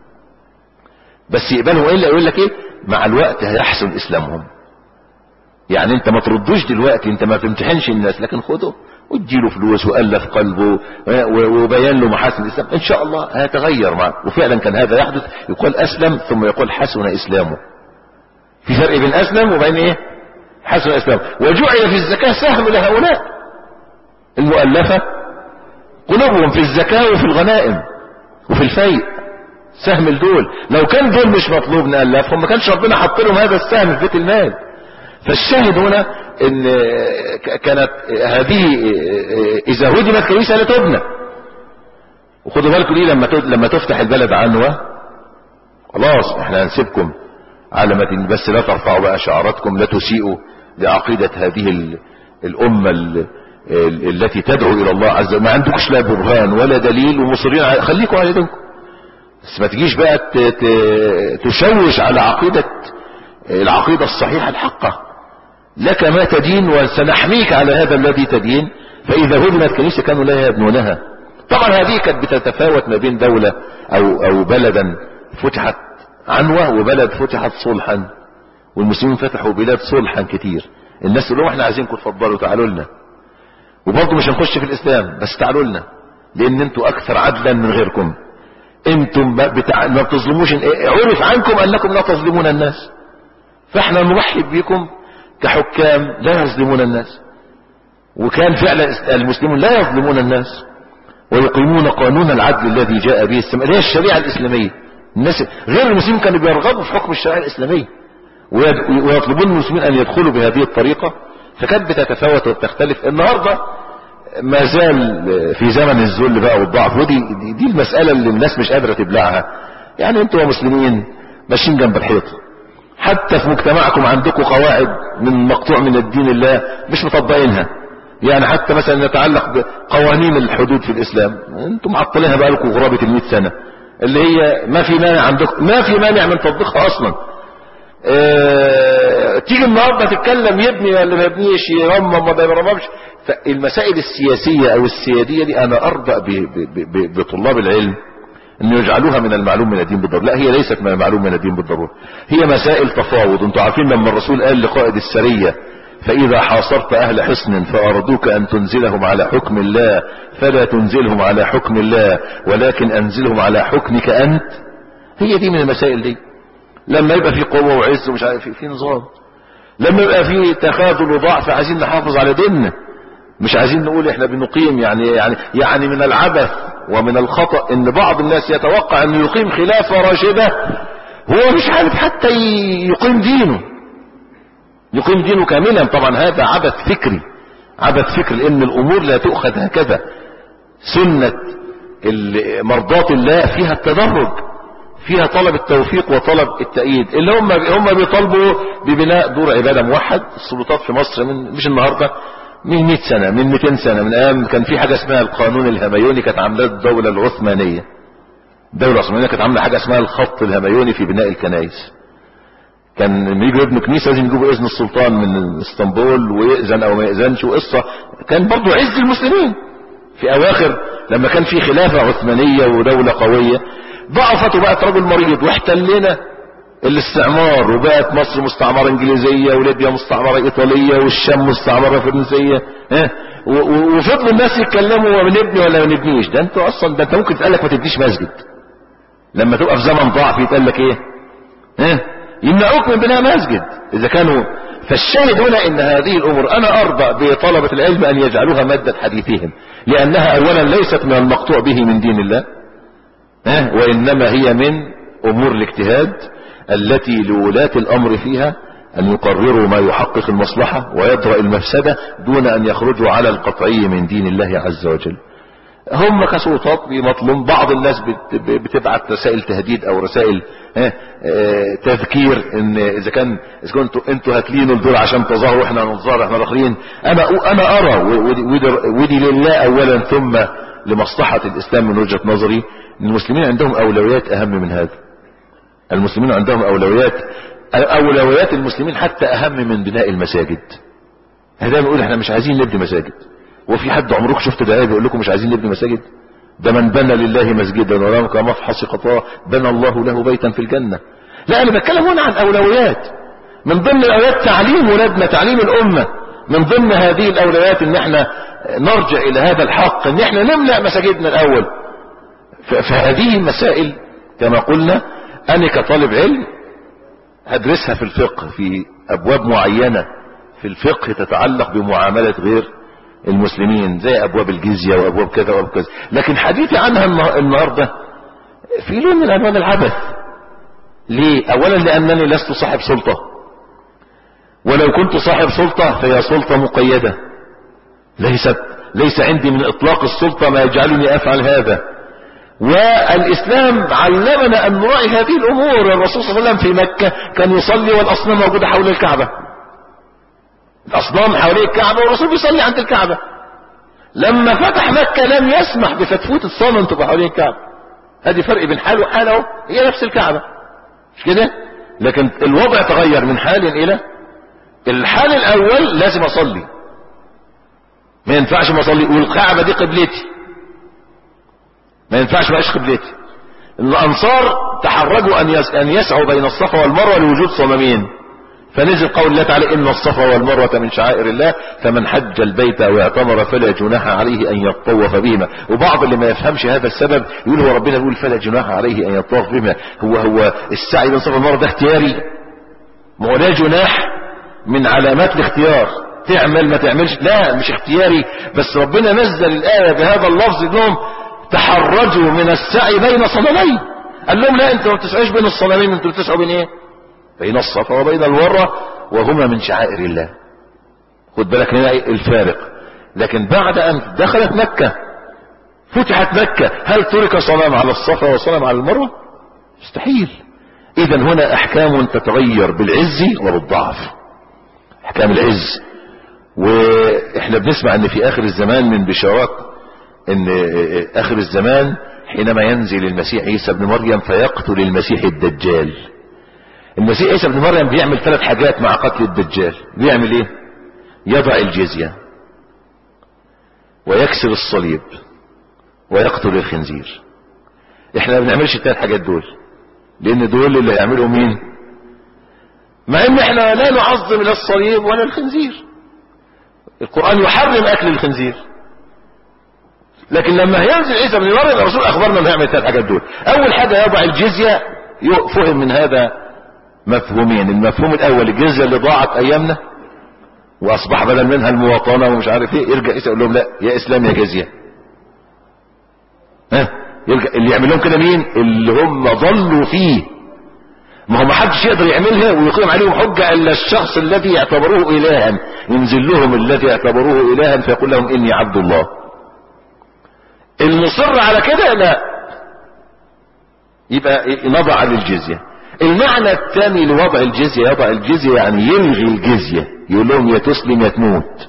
بس يقبلهم الا يقول لك ايه؟ مع الوقت هيحسن اسلامهم. يعني انت ما تردوش دلوقتي، انت ما تمتحنش الناس، لكن خده واديله فلوس والف قلبه وبين له محاسن الاسلام، ان شاء الله هيتغير معه. وفعلا كان هذا يحدث. يقول اسلم ثم يقول حسن اسلامه. في فرق بين اسلم وبين ايه؟ حسن الاسلام. وجعل في الزكاة سهم لهؤلاء المؤلفة قلوبهم، في الزكاة وفي الغنائم وفي الفيء، سهم الدول. لو كان دول مش مطلوب نألفهم ما كانش ربنا حط لهم هذا السهم في بيت المال. فالشاهد هنا ان كانت هذه اذا هدمت كنيسة لا تبنى. وخدوا بالكم دي لما لما تفتح البلد عنوة، خلاص احنا هنسيبكم على ما، بس لا ترفعوا بقى شعاراتكم، لا تسيئوا لعقيدة هذه الامة التي تدعو الى الله عز وجل. ما عندكش لا برهان ولا دليل ومصرين على، خليكم على دينكم، بس ما تجيش بقى تشوش على عقيدة العقيدة الصحيحة الحقة. لك ما تدين وسنحميك على هذا الذي تدين. فاذا هدمت كنيسة كانوا لا يبنونها. طبعا هذه كانت بتتفاوت ما بين دولة او او بلدا فتحت عنوة وبلد فتحت صلحا، والمسلمين فتحوا بلاد صلحا كتير. الناس تقول لهم احنا عايزينكم تفضلوا تعالوا لنا، وبرضه مش هنخش في الاسلام بس تعالوا لنا، لان انتوا اكثر عدلا من غيركم، انتم بتاع ما بتظلموش، عرف عنكم انكم لا تظلمون الناس، فاحنا نرحب بكم كحكام لا يظلمون الناس. وكان فعلا المسلمون لا يظلمون الناس ويقيمون قانون العدل الذي جاء به السماء، اللي هي الشريعة الاسلامية. الناس غير المسلمين كانوا بيرغبوا في حكم الشريعة الاسلامية ويطلبون المسلمين ان يدخلوا بهذه الطريقة، فكانت بتتفاوت وبتختلف. النهاردة ما زال في زمن الذل بقى والضعف، ودي دي, دي المسألة اللي الناس مش قادرة تبلعها. يعني انتوا مسلمين ماشيين جنب الحيط، حتى في مجتمعكم عندكم قواعد من مقطوع من الدين الله مش مطبقينها. يعني حتى مثلا يتعلق بقوانين الحدود في الاسلام انتم معطلينها بقى لكم غرابة المئة سنة، اللي هي ما في مانع عندكم، ما في مانع من تطبيقها اصلا. اه تيجي النهارده تتكلم يبني ولا ما يبنيش، يرمم ولا ما يرممش. فالمسائل السياسية او السيادية دي انا ارضى بطلاب العلم ان يجعلوها من المعلوم من الدين بالضرورة. لا، هي ليست من المعلوم من الدين بالضرورة، هي مسائل تفاوض. انتوا عارفين لما الرسول قال لقائد السرية فإذا حاصرت أهل حصن فأرضوك أن تنزلهم على حكم الله فلا تنزلهم على حكم الله ولكن أنزلهم على حكمك أنت. هي دي من المسائل دي. لما يبقى في قوة وعز ومش عارف في نظام، لما يبقى في تخاذل وضعف عايزين نحافظ على ديننا، مش عايزين نقول احنا بنقيم. يعني يعني يعني من العبث ومن الخطأ ان بعض الناس يتوقع ان يقيم خلافة راشدة هو مش عارف حتى يقيم دينه يقيم دينه كاملا. طبعا هذا عبث فكري، عبث فكري، لان الامور لا تؤخذ هكذا. سنة مرضاة الله فيها التدرج، فيها طلب التوفيق وطلب التأييد. اللي هم هم بيطالبوا ببناء دور عبادة موحد. السلطات في مصر من مش النهارده، من مئة سنة، من مئتين سنة، من ايام كان في حاجة اسمها القانون الهميوني، كانت عاملاه الدولة العثمانية. الدولة العثمانية كانت عاملة حاجة اسمها الخط الهميوني في بناء الكنائس. كان لما يجوا يبنوا كنيسة لازم يجيبوا اذن السلطان من اسطنبول ويأذن او ما يأذنش، وقصة كان برضو عز المسلمين في اواخر لما كان في خلافة عثمانية ودولة قوية. ضعفت وبقت رجل مريض واحتلنا الاستعمار، وبقت مصر مستعمرة انجليزية وليبيا مستعمرة ايطالية والشام مستعمرة فرنسية. ها وفضلوا الناس يتكلموا وبنبني ولا ما نبنيش. ده انتوا اصلا ده انت ممكن تقلك ما تبنيش مسجد لما تبقى في زمن ضعف، يتقلك ايه؟ ها يمنعوك من بناء مسجد اذا كانوا. فالشاهد هنا ان هذه الامور انا ارضى بطلبة العلم ان يجعلوها مادة حديثهم، لانها اولا ليست من المقطوع به من دين الله، ها وانما هي من امور الاجتهاد التي لولاة الامر فيها ان يقرروا ما يحقق المصلحة ويدرأ المفسدة دون ان يخرجوا على القطعي من دين الله عز وجل. هم كسلطات بمطلوب. بعض الناس بتبعت رسائل تهديد او رسائل تذكير ان اذا كان اذا كنتوا انتوا هاتلينوا الدور عشان تظاهروا احنا هنظاهر احنا داخلين. انا انا ارى ودي لله اولا ثم لمصلحة الاسلام من وجهة نظري ان المسلمين عندهم اولويات اهم من هذا. المسلمين عندهم اولويات اولويات المسلمين حتى اهم من بناء المساجد. هذا بيقول احنا مش عايزين نبني مساجد. وفي حد عمرك شفت دعاء بيقول لكم مش عايزين نبني مساجد؟ ده من بنى لله مسجدا ولم كمفحص خطاه بنى الله له بيتا في الجنة. لا انا بتكلم هنا عن اولويات. من ضمن الاولويات تعليم ولادنا، تعليم الامة. من ضمن هذه الاولويات ان احنا نرجع الى هذا الحق، ان احنا نملأ مساجدنا الاول. فهذه المسائل كما قلنا انا كطالب علم هدرسها في الفقه في ابواب معينة في الفقه تتعلق بمعاملة غير المسلمين زي ابواب الجزية وابواب كذا وابواب كذا. لكن حديثي عنها النهاردة في لون من الوان العبث. ليه؟ اولا لانني لست صاحب سلطة، ولو كنت صاحب سلطة فهي سلطة مقيدة، ليست ليس عندي من اطلاق السلطة ما يجعلني افعل هذا. والاسلام علمنا ان نراعي هذه الامور. الرسول صلى الله عليه وسلم في مكة كان يصلي والاصنام موجودة حول الكعبة، الاصنام حوالين الكعبة والرسول بيصلي عند الكعبة. لما فتح مكة لم يسمح بفتفوت الصنم تبقى حوالين الكعبة. هذه فرق بين حال وحاله، هي نفس الكعبة مش كده؟ لكن الوضع تغير من حال الى الحال الاول. لازم اصلي، ما ينفعش ما اصلي والكعبة دي قبلتي، ما ينفعش بقاش قبلتي. الانصار تحرجوا ان ان يسعوا بين الصفا والمروة لوجود صنمين، فنزل قول الله تعالى ان الصفا والمروة من شعائر الله فمن حج البيت او اعتمر فلا جناح عليه ان يطوف بهما. وبعض اللي ما يفهمش هذا السبب يقول هو ربنا يقول فلا جناح عليه ان يطوف بهما، هو هو السعي بين الصفا والمروة ده اختياري؟ ما هو ده جناح من علامات الاختيار، تعمل ما تعملش لا مش اختياري. بس ربنا نزل الآية بهذا اللفظ انهم تحرجوا من السعي بين صنمين. قال لهم لا انتوا ما بتسعوش بين الصنمين، انتوا بتسعوا بين ايه؟ بين الصفا وبين المروة وهما من شعائر الله. خد بالك هنا الفارق. لكن بعد ان دخلت مكة فتحت مكة هل ترك صنم على الصفا وصنم على المروة؟ مستحيل. اذا هنا احكام تتغير بالعز وبالضعف، احكام العز. واحنا بنسمع ان في اخر الزمان من بشارات ان اخر الزمان حينما ينزل المسيح عيسى ابن مريم فيقتل المسيح الدجال. المسيح عيسى ابن مريم بيعمل ثلاث حاجات مع قتل الدجال. بيعمل ايه؟ يضع الجزية ويكسر الصليب ويقتل الخنزير. احنا ما بنعملش الثلاث حاجات دول، لان دول اللي هيعملوا مين؟ مع ان احنا لا نعظم لا الصليب ولا الخنزير، القرآن يحرم اكل الخنزير، لكن لما ينزل عيسى بن مريم الرسول اخبرنا انه يعمل ثلاث حاجات دول. اول حاجة يضع الجزية، فهم من هذا مفهومين. المفهوم الاول الجزية اللي ضاعت ايامنا واصبح بدل منها المواطنة ومش عارف ايه، يرجع عيسى يقول لهم لا يا اسلام يا جزية. ها يرجع اللي يعملهم كده مين؟ اللي هم ضلوا فيه. ما هو ما حدش يقدر يعملها ويقيم عليهم حجة الا الشخص الذي يعتبروه الها، ينزل لهم الذي يعتبروه الها فيقول لهم اني عبد الله. المصر على كده لا، يبقى نضع للجزية. المعنى الثاني لوضع الجزية، يضع الجزية يعني يلغي الجزية، يقول لهم يا تسلم يا تموت.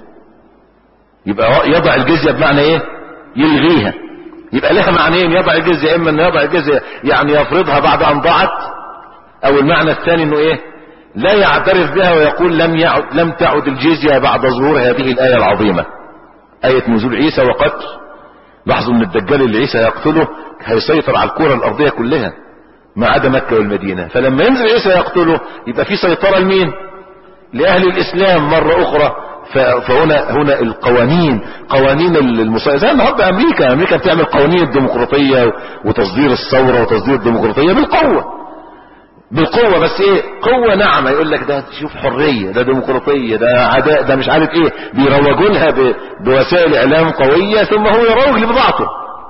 يبقى يضع الجزية بمعنى ايه؟ يلغيها. يبقى لها معنيين يضع الجزية، اما ان يضع الجزية يعني يفرضها بعد ان ضاعت، او المعنى الثاني انه ايه؟ لا يعترف بها ويقول لم يعد لم تعد الجزية بعد ظهور هذه الآية العظيمة، آية نزول عيسى وقتل. لاحظوا ان الدجال اللي عيسى يقتله هيسيطر على الكرة الارضية كلها ما عدا مكة والمدينة، فلما ينزل عيسى يقتله يبقى في سيطرة لمين؟ لأهل الإسلام مرة أخرى. فهنا هنا القوانين، قوانين المسيطرة زي النهارده أمريكا، أمريكا بتعمل قوانين الديمقراطية وتصدير الثورة وتصدير الديمقراطية بالقوة، بالقوة. بس ايه؟ قوة ناعمة. يقول لك ده شوف حرية، ده ديمقراطية، ده عداء، ده مش عارف ايه، بيروجوا لها بوسائل اعلام قوية ثم هو يروج لبضاعته.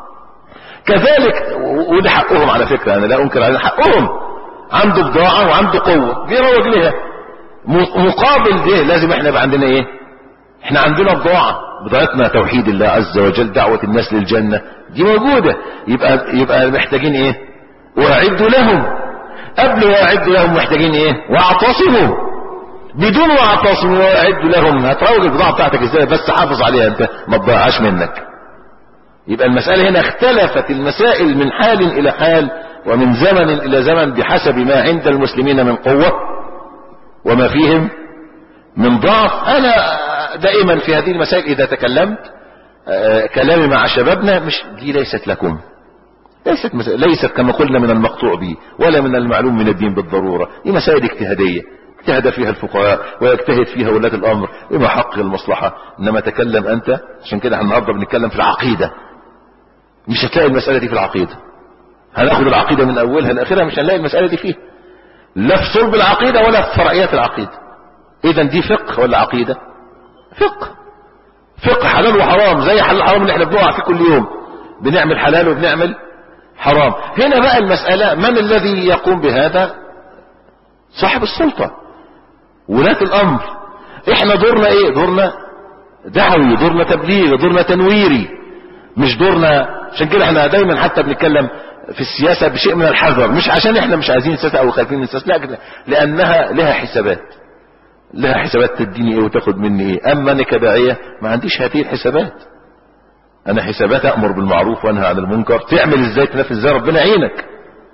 كذلك وده حقهم على فكرة، انا لا انكر على حقهم، عنده بضاعة وعنده قوة بيروج لها. مقابل ده لازم احنا يبقى عندنا ايه؟ احنا عندنا بضاعة، بضاعتنا توحيد الله عز وجل، دعوة الناس للجنة دي موجودة. يبقى يبقى محتاجين ايه؟ واعدوا لهم. قبل واعدوا لهم محتاجين ايه؟ واعتصموا. بدون واعتصموا واعدوا لهم هتروج البضاعة بتاعتك ازاي؟ بس حافظ عليها انت ما تضيعهاش منك. يبقى المسألة هنا اختلفت المسائل من حال الى حال ومن زمن الى زمن بحسب ما عند المسلمين من قوة وما فيهم من ضعف. انا دائما في هذه المسائل اذا تكلمت آه كلامي مع شبابنا مش دي ليست لكم، ليست مسائل ليست كما قلنا من المقطوع به ولا من المعلوم من الدين بالضرورة. دي مسائل اجتهادية اجتهد فيها الفقهاء ويجتهد فيها ولاة الامر بما حق المصلحة. انما تكلم انت، عشان كده احنا النهارده بنتكلم في العقيدة، مش هتلاقي المسألة دي في العقيدة. هناخد العقيدة من اولها لاخرها مش هنلاقي المسألة دي فيه، لا في صلب العقيدة ولا في فرعيات العقيدة. اذا دي فقه ولا عقيدة؟ فقه. فقه حلال وحرام زي حلال الحرام اللي احنا بنقع فيه كل يوم، بنعمل حلال وبنعمل حرام. هنا بقى المسألة من الذي يقوم بهذا؟ صاحب السلطة، ولاة الامر. احنا دورنا ايه؟ دورنا دعوي، دورنا تبليغ، دورنا تنويري، مش دورنا. عشان كده احنا دايما حتى بنتكلم في السياسة بشيء من الحذر، مش عشان احنا مش عايزين السياسة او خايفين من السياسة، لا، لانها لها حسابات، لها حسابات تديني ايه وتاخد مني ايه. اما انا كداعية ما عنديش هذه الحسابات. انا حسابات امر بالمعروف وانهى عن المنكر، تعمل ازاي تنفذ ازاي ربنا يعينك.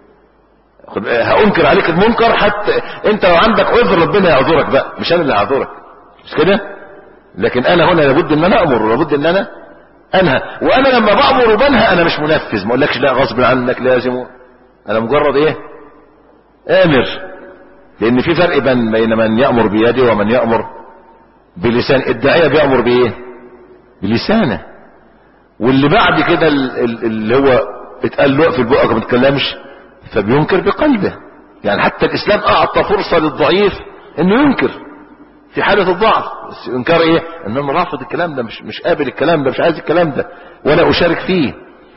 هانكر عليك المنكر حتى انت لو عندك عذر ربنا يعذرك بقى، مش انا اللي هعذرك، مش كده؟ لكن انا هنا لابد ان انا امر ولابد ان انا انهى. وانا لما بامر وبنهى انا مش منفذ، ما اقولكش لا غصب عنك لازم، انا مجرد ايه؟ امر. لان في فرق بين بين من يامر بيده ومن يامر بلسان. الداعيه بيامر بايه؟ بلسانه، واللي بعد كده اللي هو اتقال له اقفل بقك ما تتكلمش فبينكر بقلبه. يعني حتى الاسلام اعطى فرصة للضعيف انه ينكر في حالة الضعف. بس انكار ايه؟ ان انا رافض الكلام ده، مش مش قابل الكلام ده، مش عايز الكلام ده ولا اشارك فيه.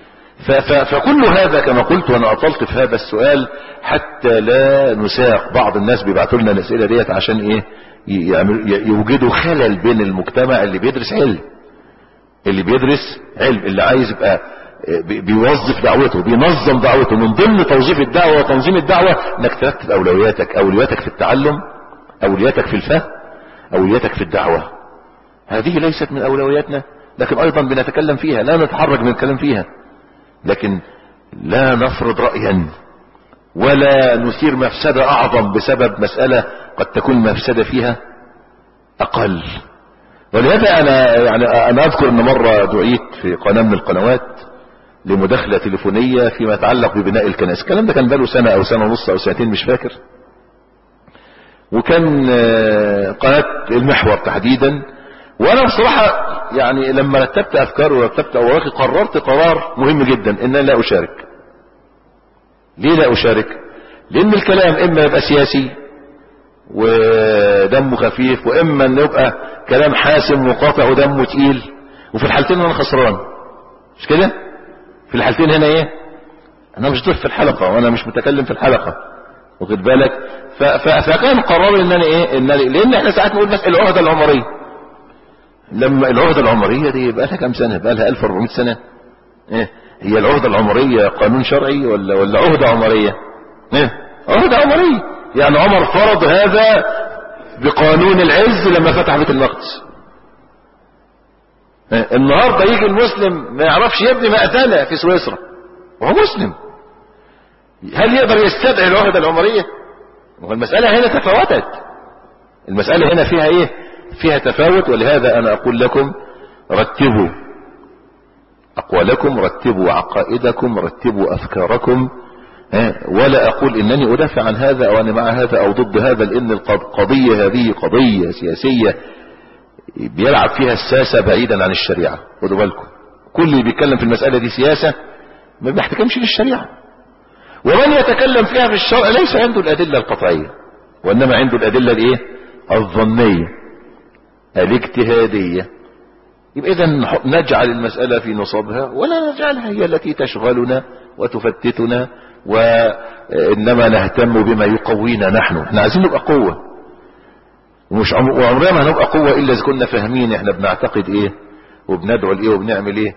فكل هذا كما قلت وانا اطلت في هذا السؤال حتى لا نساق. بعض الناس بيبعتوا لنا الاسئله ديت عشان ايه؟ يوجدوا خلل بين المجتمع اللي بيدرس علم، اللي بيدرس علم، اللي عايز يبقى بيوظف دعوته، بينظم دعوته. من ضمن توظيف الدعوة وتنظيم الدعوة انك ترتب اولوياتك، اولوياتك في التعلم، اولوياتك في الفهم، اولوياتك في الدعوة. هذه ليست من اولوياتنا، لكن ايضا بنتكلم فيها، لا نتحرج من الكلام فيها، لكن لا نفرض رأيا ولا نثير مفسدة اعظم بسبب مسألة قد تكون مفسدة فيها اقل. ولهذا انا يعني انا اذكر ان مرة دعيت في قناة من القنوات لمداخلة تليفونية فيما يتعلق ببناء الكنائس. الكلام ده كان بقاله سنة او سنة ونص او سنتين مش فاكر، وكان قناة المحور تحديدا، وانا بصراحة يعني لما رتبت افكار ورتبت اوراقي قررت قرار مهم جدا ان انا لا اشارك. ليه لا اشارك؟ لان الكلام اما يبقى سياسي ودمه خفيف، واما انه يبقى كلام حاسم وقاطع ودمه تقيل، وفي الحالتين انا خسران. مش كده؟ في الحالتين هنا ايه؟ انا مش ضيف في الحلقة وانا مش متكلم في الحلقة، واخد بالك؟ فكان قرار ان انا ايه، ان لان احنا ساعات نقول بس العهدة العمرية. لما العهدة العمرية دي بقى لها كام سنة؟ بقى لها ألف وأربعمائة سنة. ايه هي العهدة العمرية؟ قانون شرعي ولا ولا عهدة عمرية؟ ايه عهدة عمرية. يعني عمر فرض هذا بقانون العز لما فتح بيت المقدس. إيه؟ النهارده يجي المسلم ما يعرفش يبني مقتلة في سويسرا وهو مسلم، هل يقدر يستدعي العهدة العمرية؟ والمسألة هنا تفاوتت، المسألة هنا فيها ايه؟ فيها تفاوت. ولهذا انا اقول لكم رتبوا اقوالكم، رتبوا عقائدكم، رتبوا افكاركم. ولا اقول انني ادافع عن هذا او انا مع هذا او ضد هذا، لان القضية هذه قضية سياسية بيلعب فيها الساسة بعيدا عن الشريعة. خدوا بالكم، كل اللي بيتكلم في المسألة دي سياسة ما بيحتكمش للشريعة، ومن يتكلم فيها في الشرع ليس عنده الادلة القطعية، وانما عنده الادلة الايه؟ الظنية الاجتهادية. يبقى اذا نجعل المسألة في نصابها ولا نجعلها هي التي تشغلنا وتفتتنا، وانما نهتم بما يقوينا. نحن احنا عايزين نبقى قوة، ومش وعمرنا ما هنبقى قوة الا اذا كنا فاهمين احنا بنعتقد ايه وبندعو لايه وبنعمل ايه.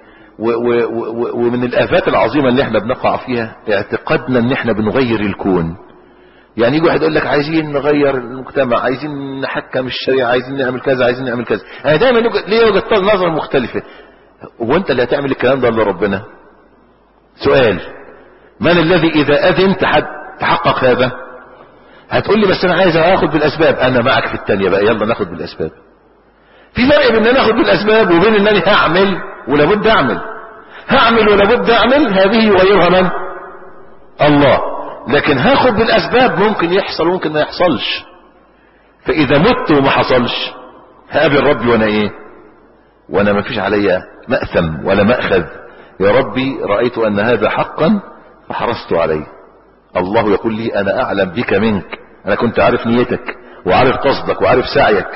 ومن الآفات العظيمة اللي احنا بنقع فيها اعتقادنا ان احنا بنغير الكون. يعني يجي واحد يقول لك عايزين نغير المجتمع، عايزين نحكم الشريعة، عايزين نعمل كذا، عايزين نعمل كذا. انا دايما ليه وجهة نظر مختلفة. هو انت اللي هتعمل الكلام ده ولا ربنا؟ سؤال، من الذي اذا اذن تحقق هذا؟ هتقول لي بس انا عايز اخد بالاسباب. انا معك في التانية بقى، يلا ناخد بالاسباب. في فرق بين ان انا اخد بالاسباب وبين ان انا هعمل ولابد اعمل. هعمل ولابد اعمل هذه يغيرها من؟ الله. لكن هاخد بالاسباب، ممكن يحصل وممكن ما يحصلش. فاذا مت وما حصلش هقابل ربي وانا ايه؟ وانا ما فيش عليا مأثم ولا مأخذ. يا ربي رأيت ان هذا حقا فحرصت عليه. الله يقول لي انا اعلم بك منك، انا كنت عارف نيتك وعارف قصدك وعارف سعيك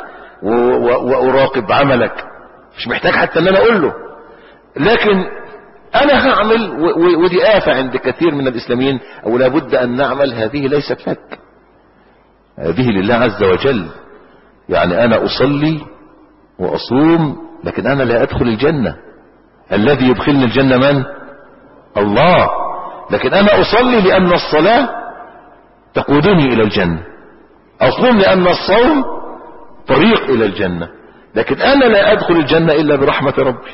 واراقب عملك، مش محتاج حتى ان انا اقول له. لكن انا هعمل، ودي آفة عند كثير من الاسلاميين، او لابد ان نعمل. هذه ليست لك، هذه لله عز وجل. يعني انا اصلي واصوم، لكن انا لا ادخل الجنة. الذي يدخلني الجنة من؟ الله. لكن انا اصلي لان الصلاة تقودني الى الجنة، اصوم لان الصوم طريق الى الجنة، لكن انا لا ادخل الجنة الا برحمة ربي.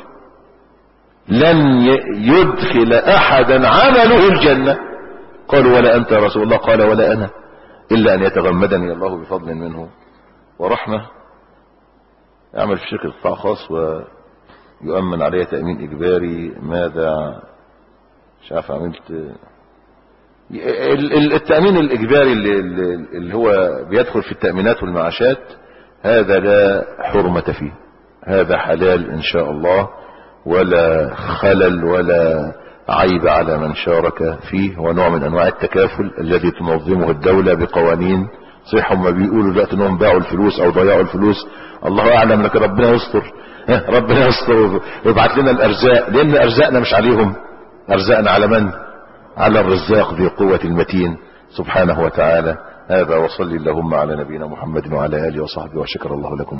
لن يدخل احدا عمله الجنة. قالوا ولا انت يا رسول الله؟ قال ولا انا، الا ان يتغمدني الله بفضل منه ورحمة. يعمل في شركة قطاع خاص ويؤمن عليه تأمين اجباري. ماذا مش عارف عملت التأمين الاجباري اللي, اللي هو بيدخل في التأمينات والمعاشات، هذا لا حرمة فيه، هذا حلال ان شاء الله، ولا خلل ولا عيب على من شارك فيه. هو نوع من انواع التكافل الذي تنظمه الدولة بقوانين. صحيح هم بيقولوا دلوقتي انهم باعوا الفلوس او ضيعوا الفلوس، الله اعلم، لكن ربنا يستر. ربنا يستر ويبعت لنا الارزاق، لان ارزاقنا مش عليهم، ارزاقنا على من؟ على الرزاق ذي القوة المتين سبحانه وتعالى. هذا وصلي اللهم على نبينا محمد وعلى اله وصحبه، وشكر الله لكم.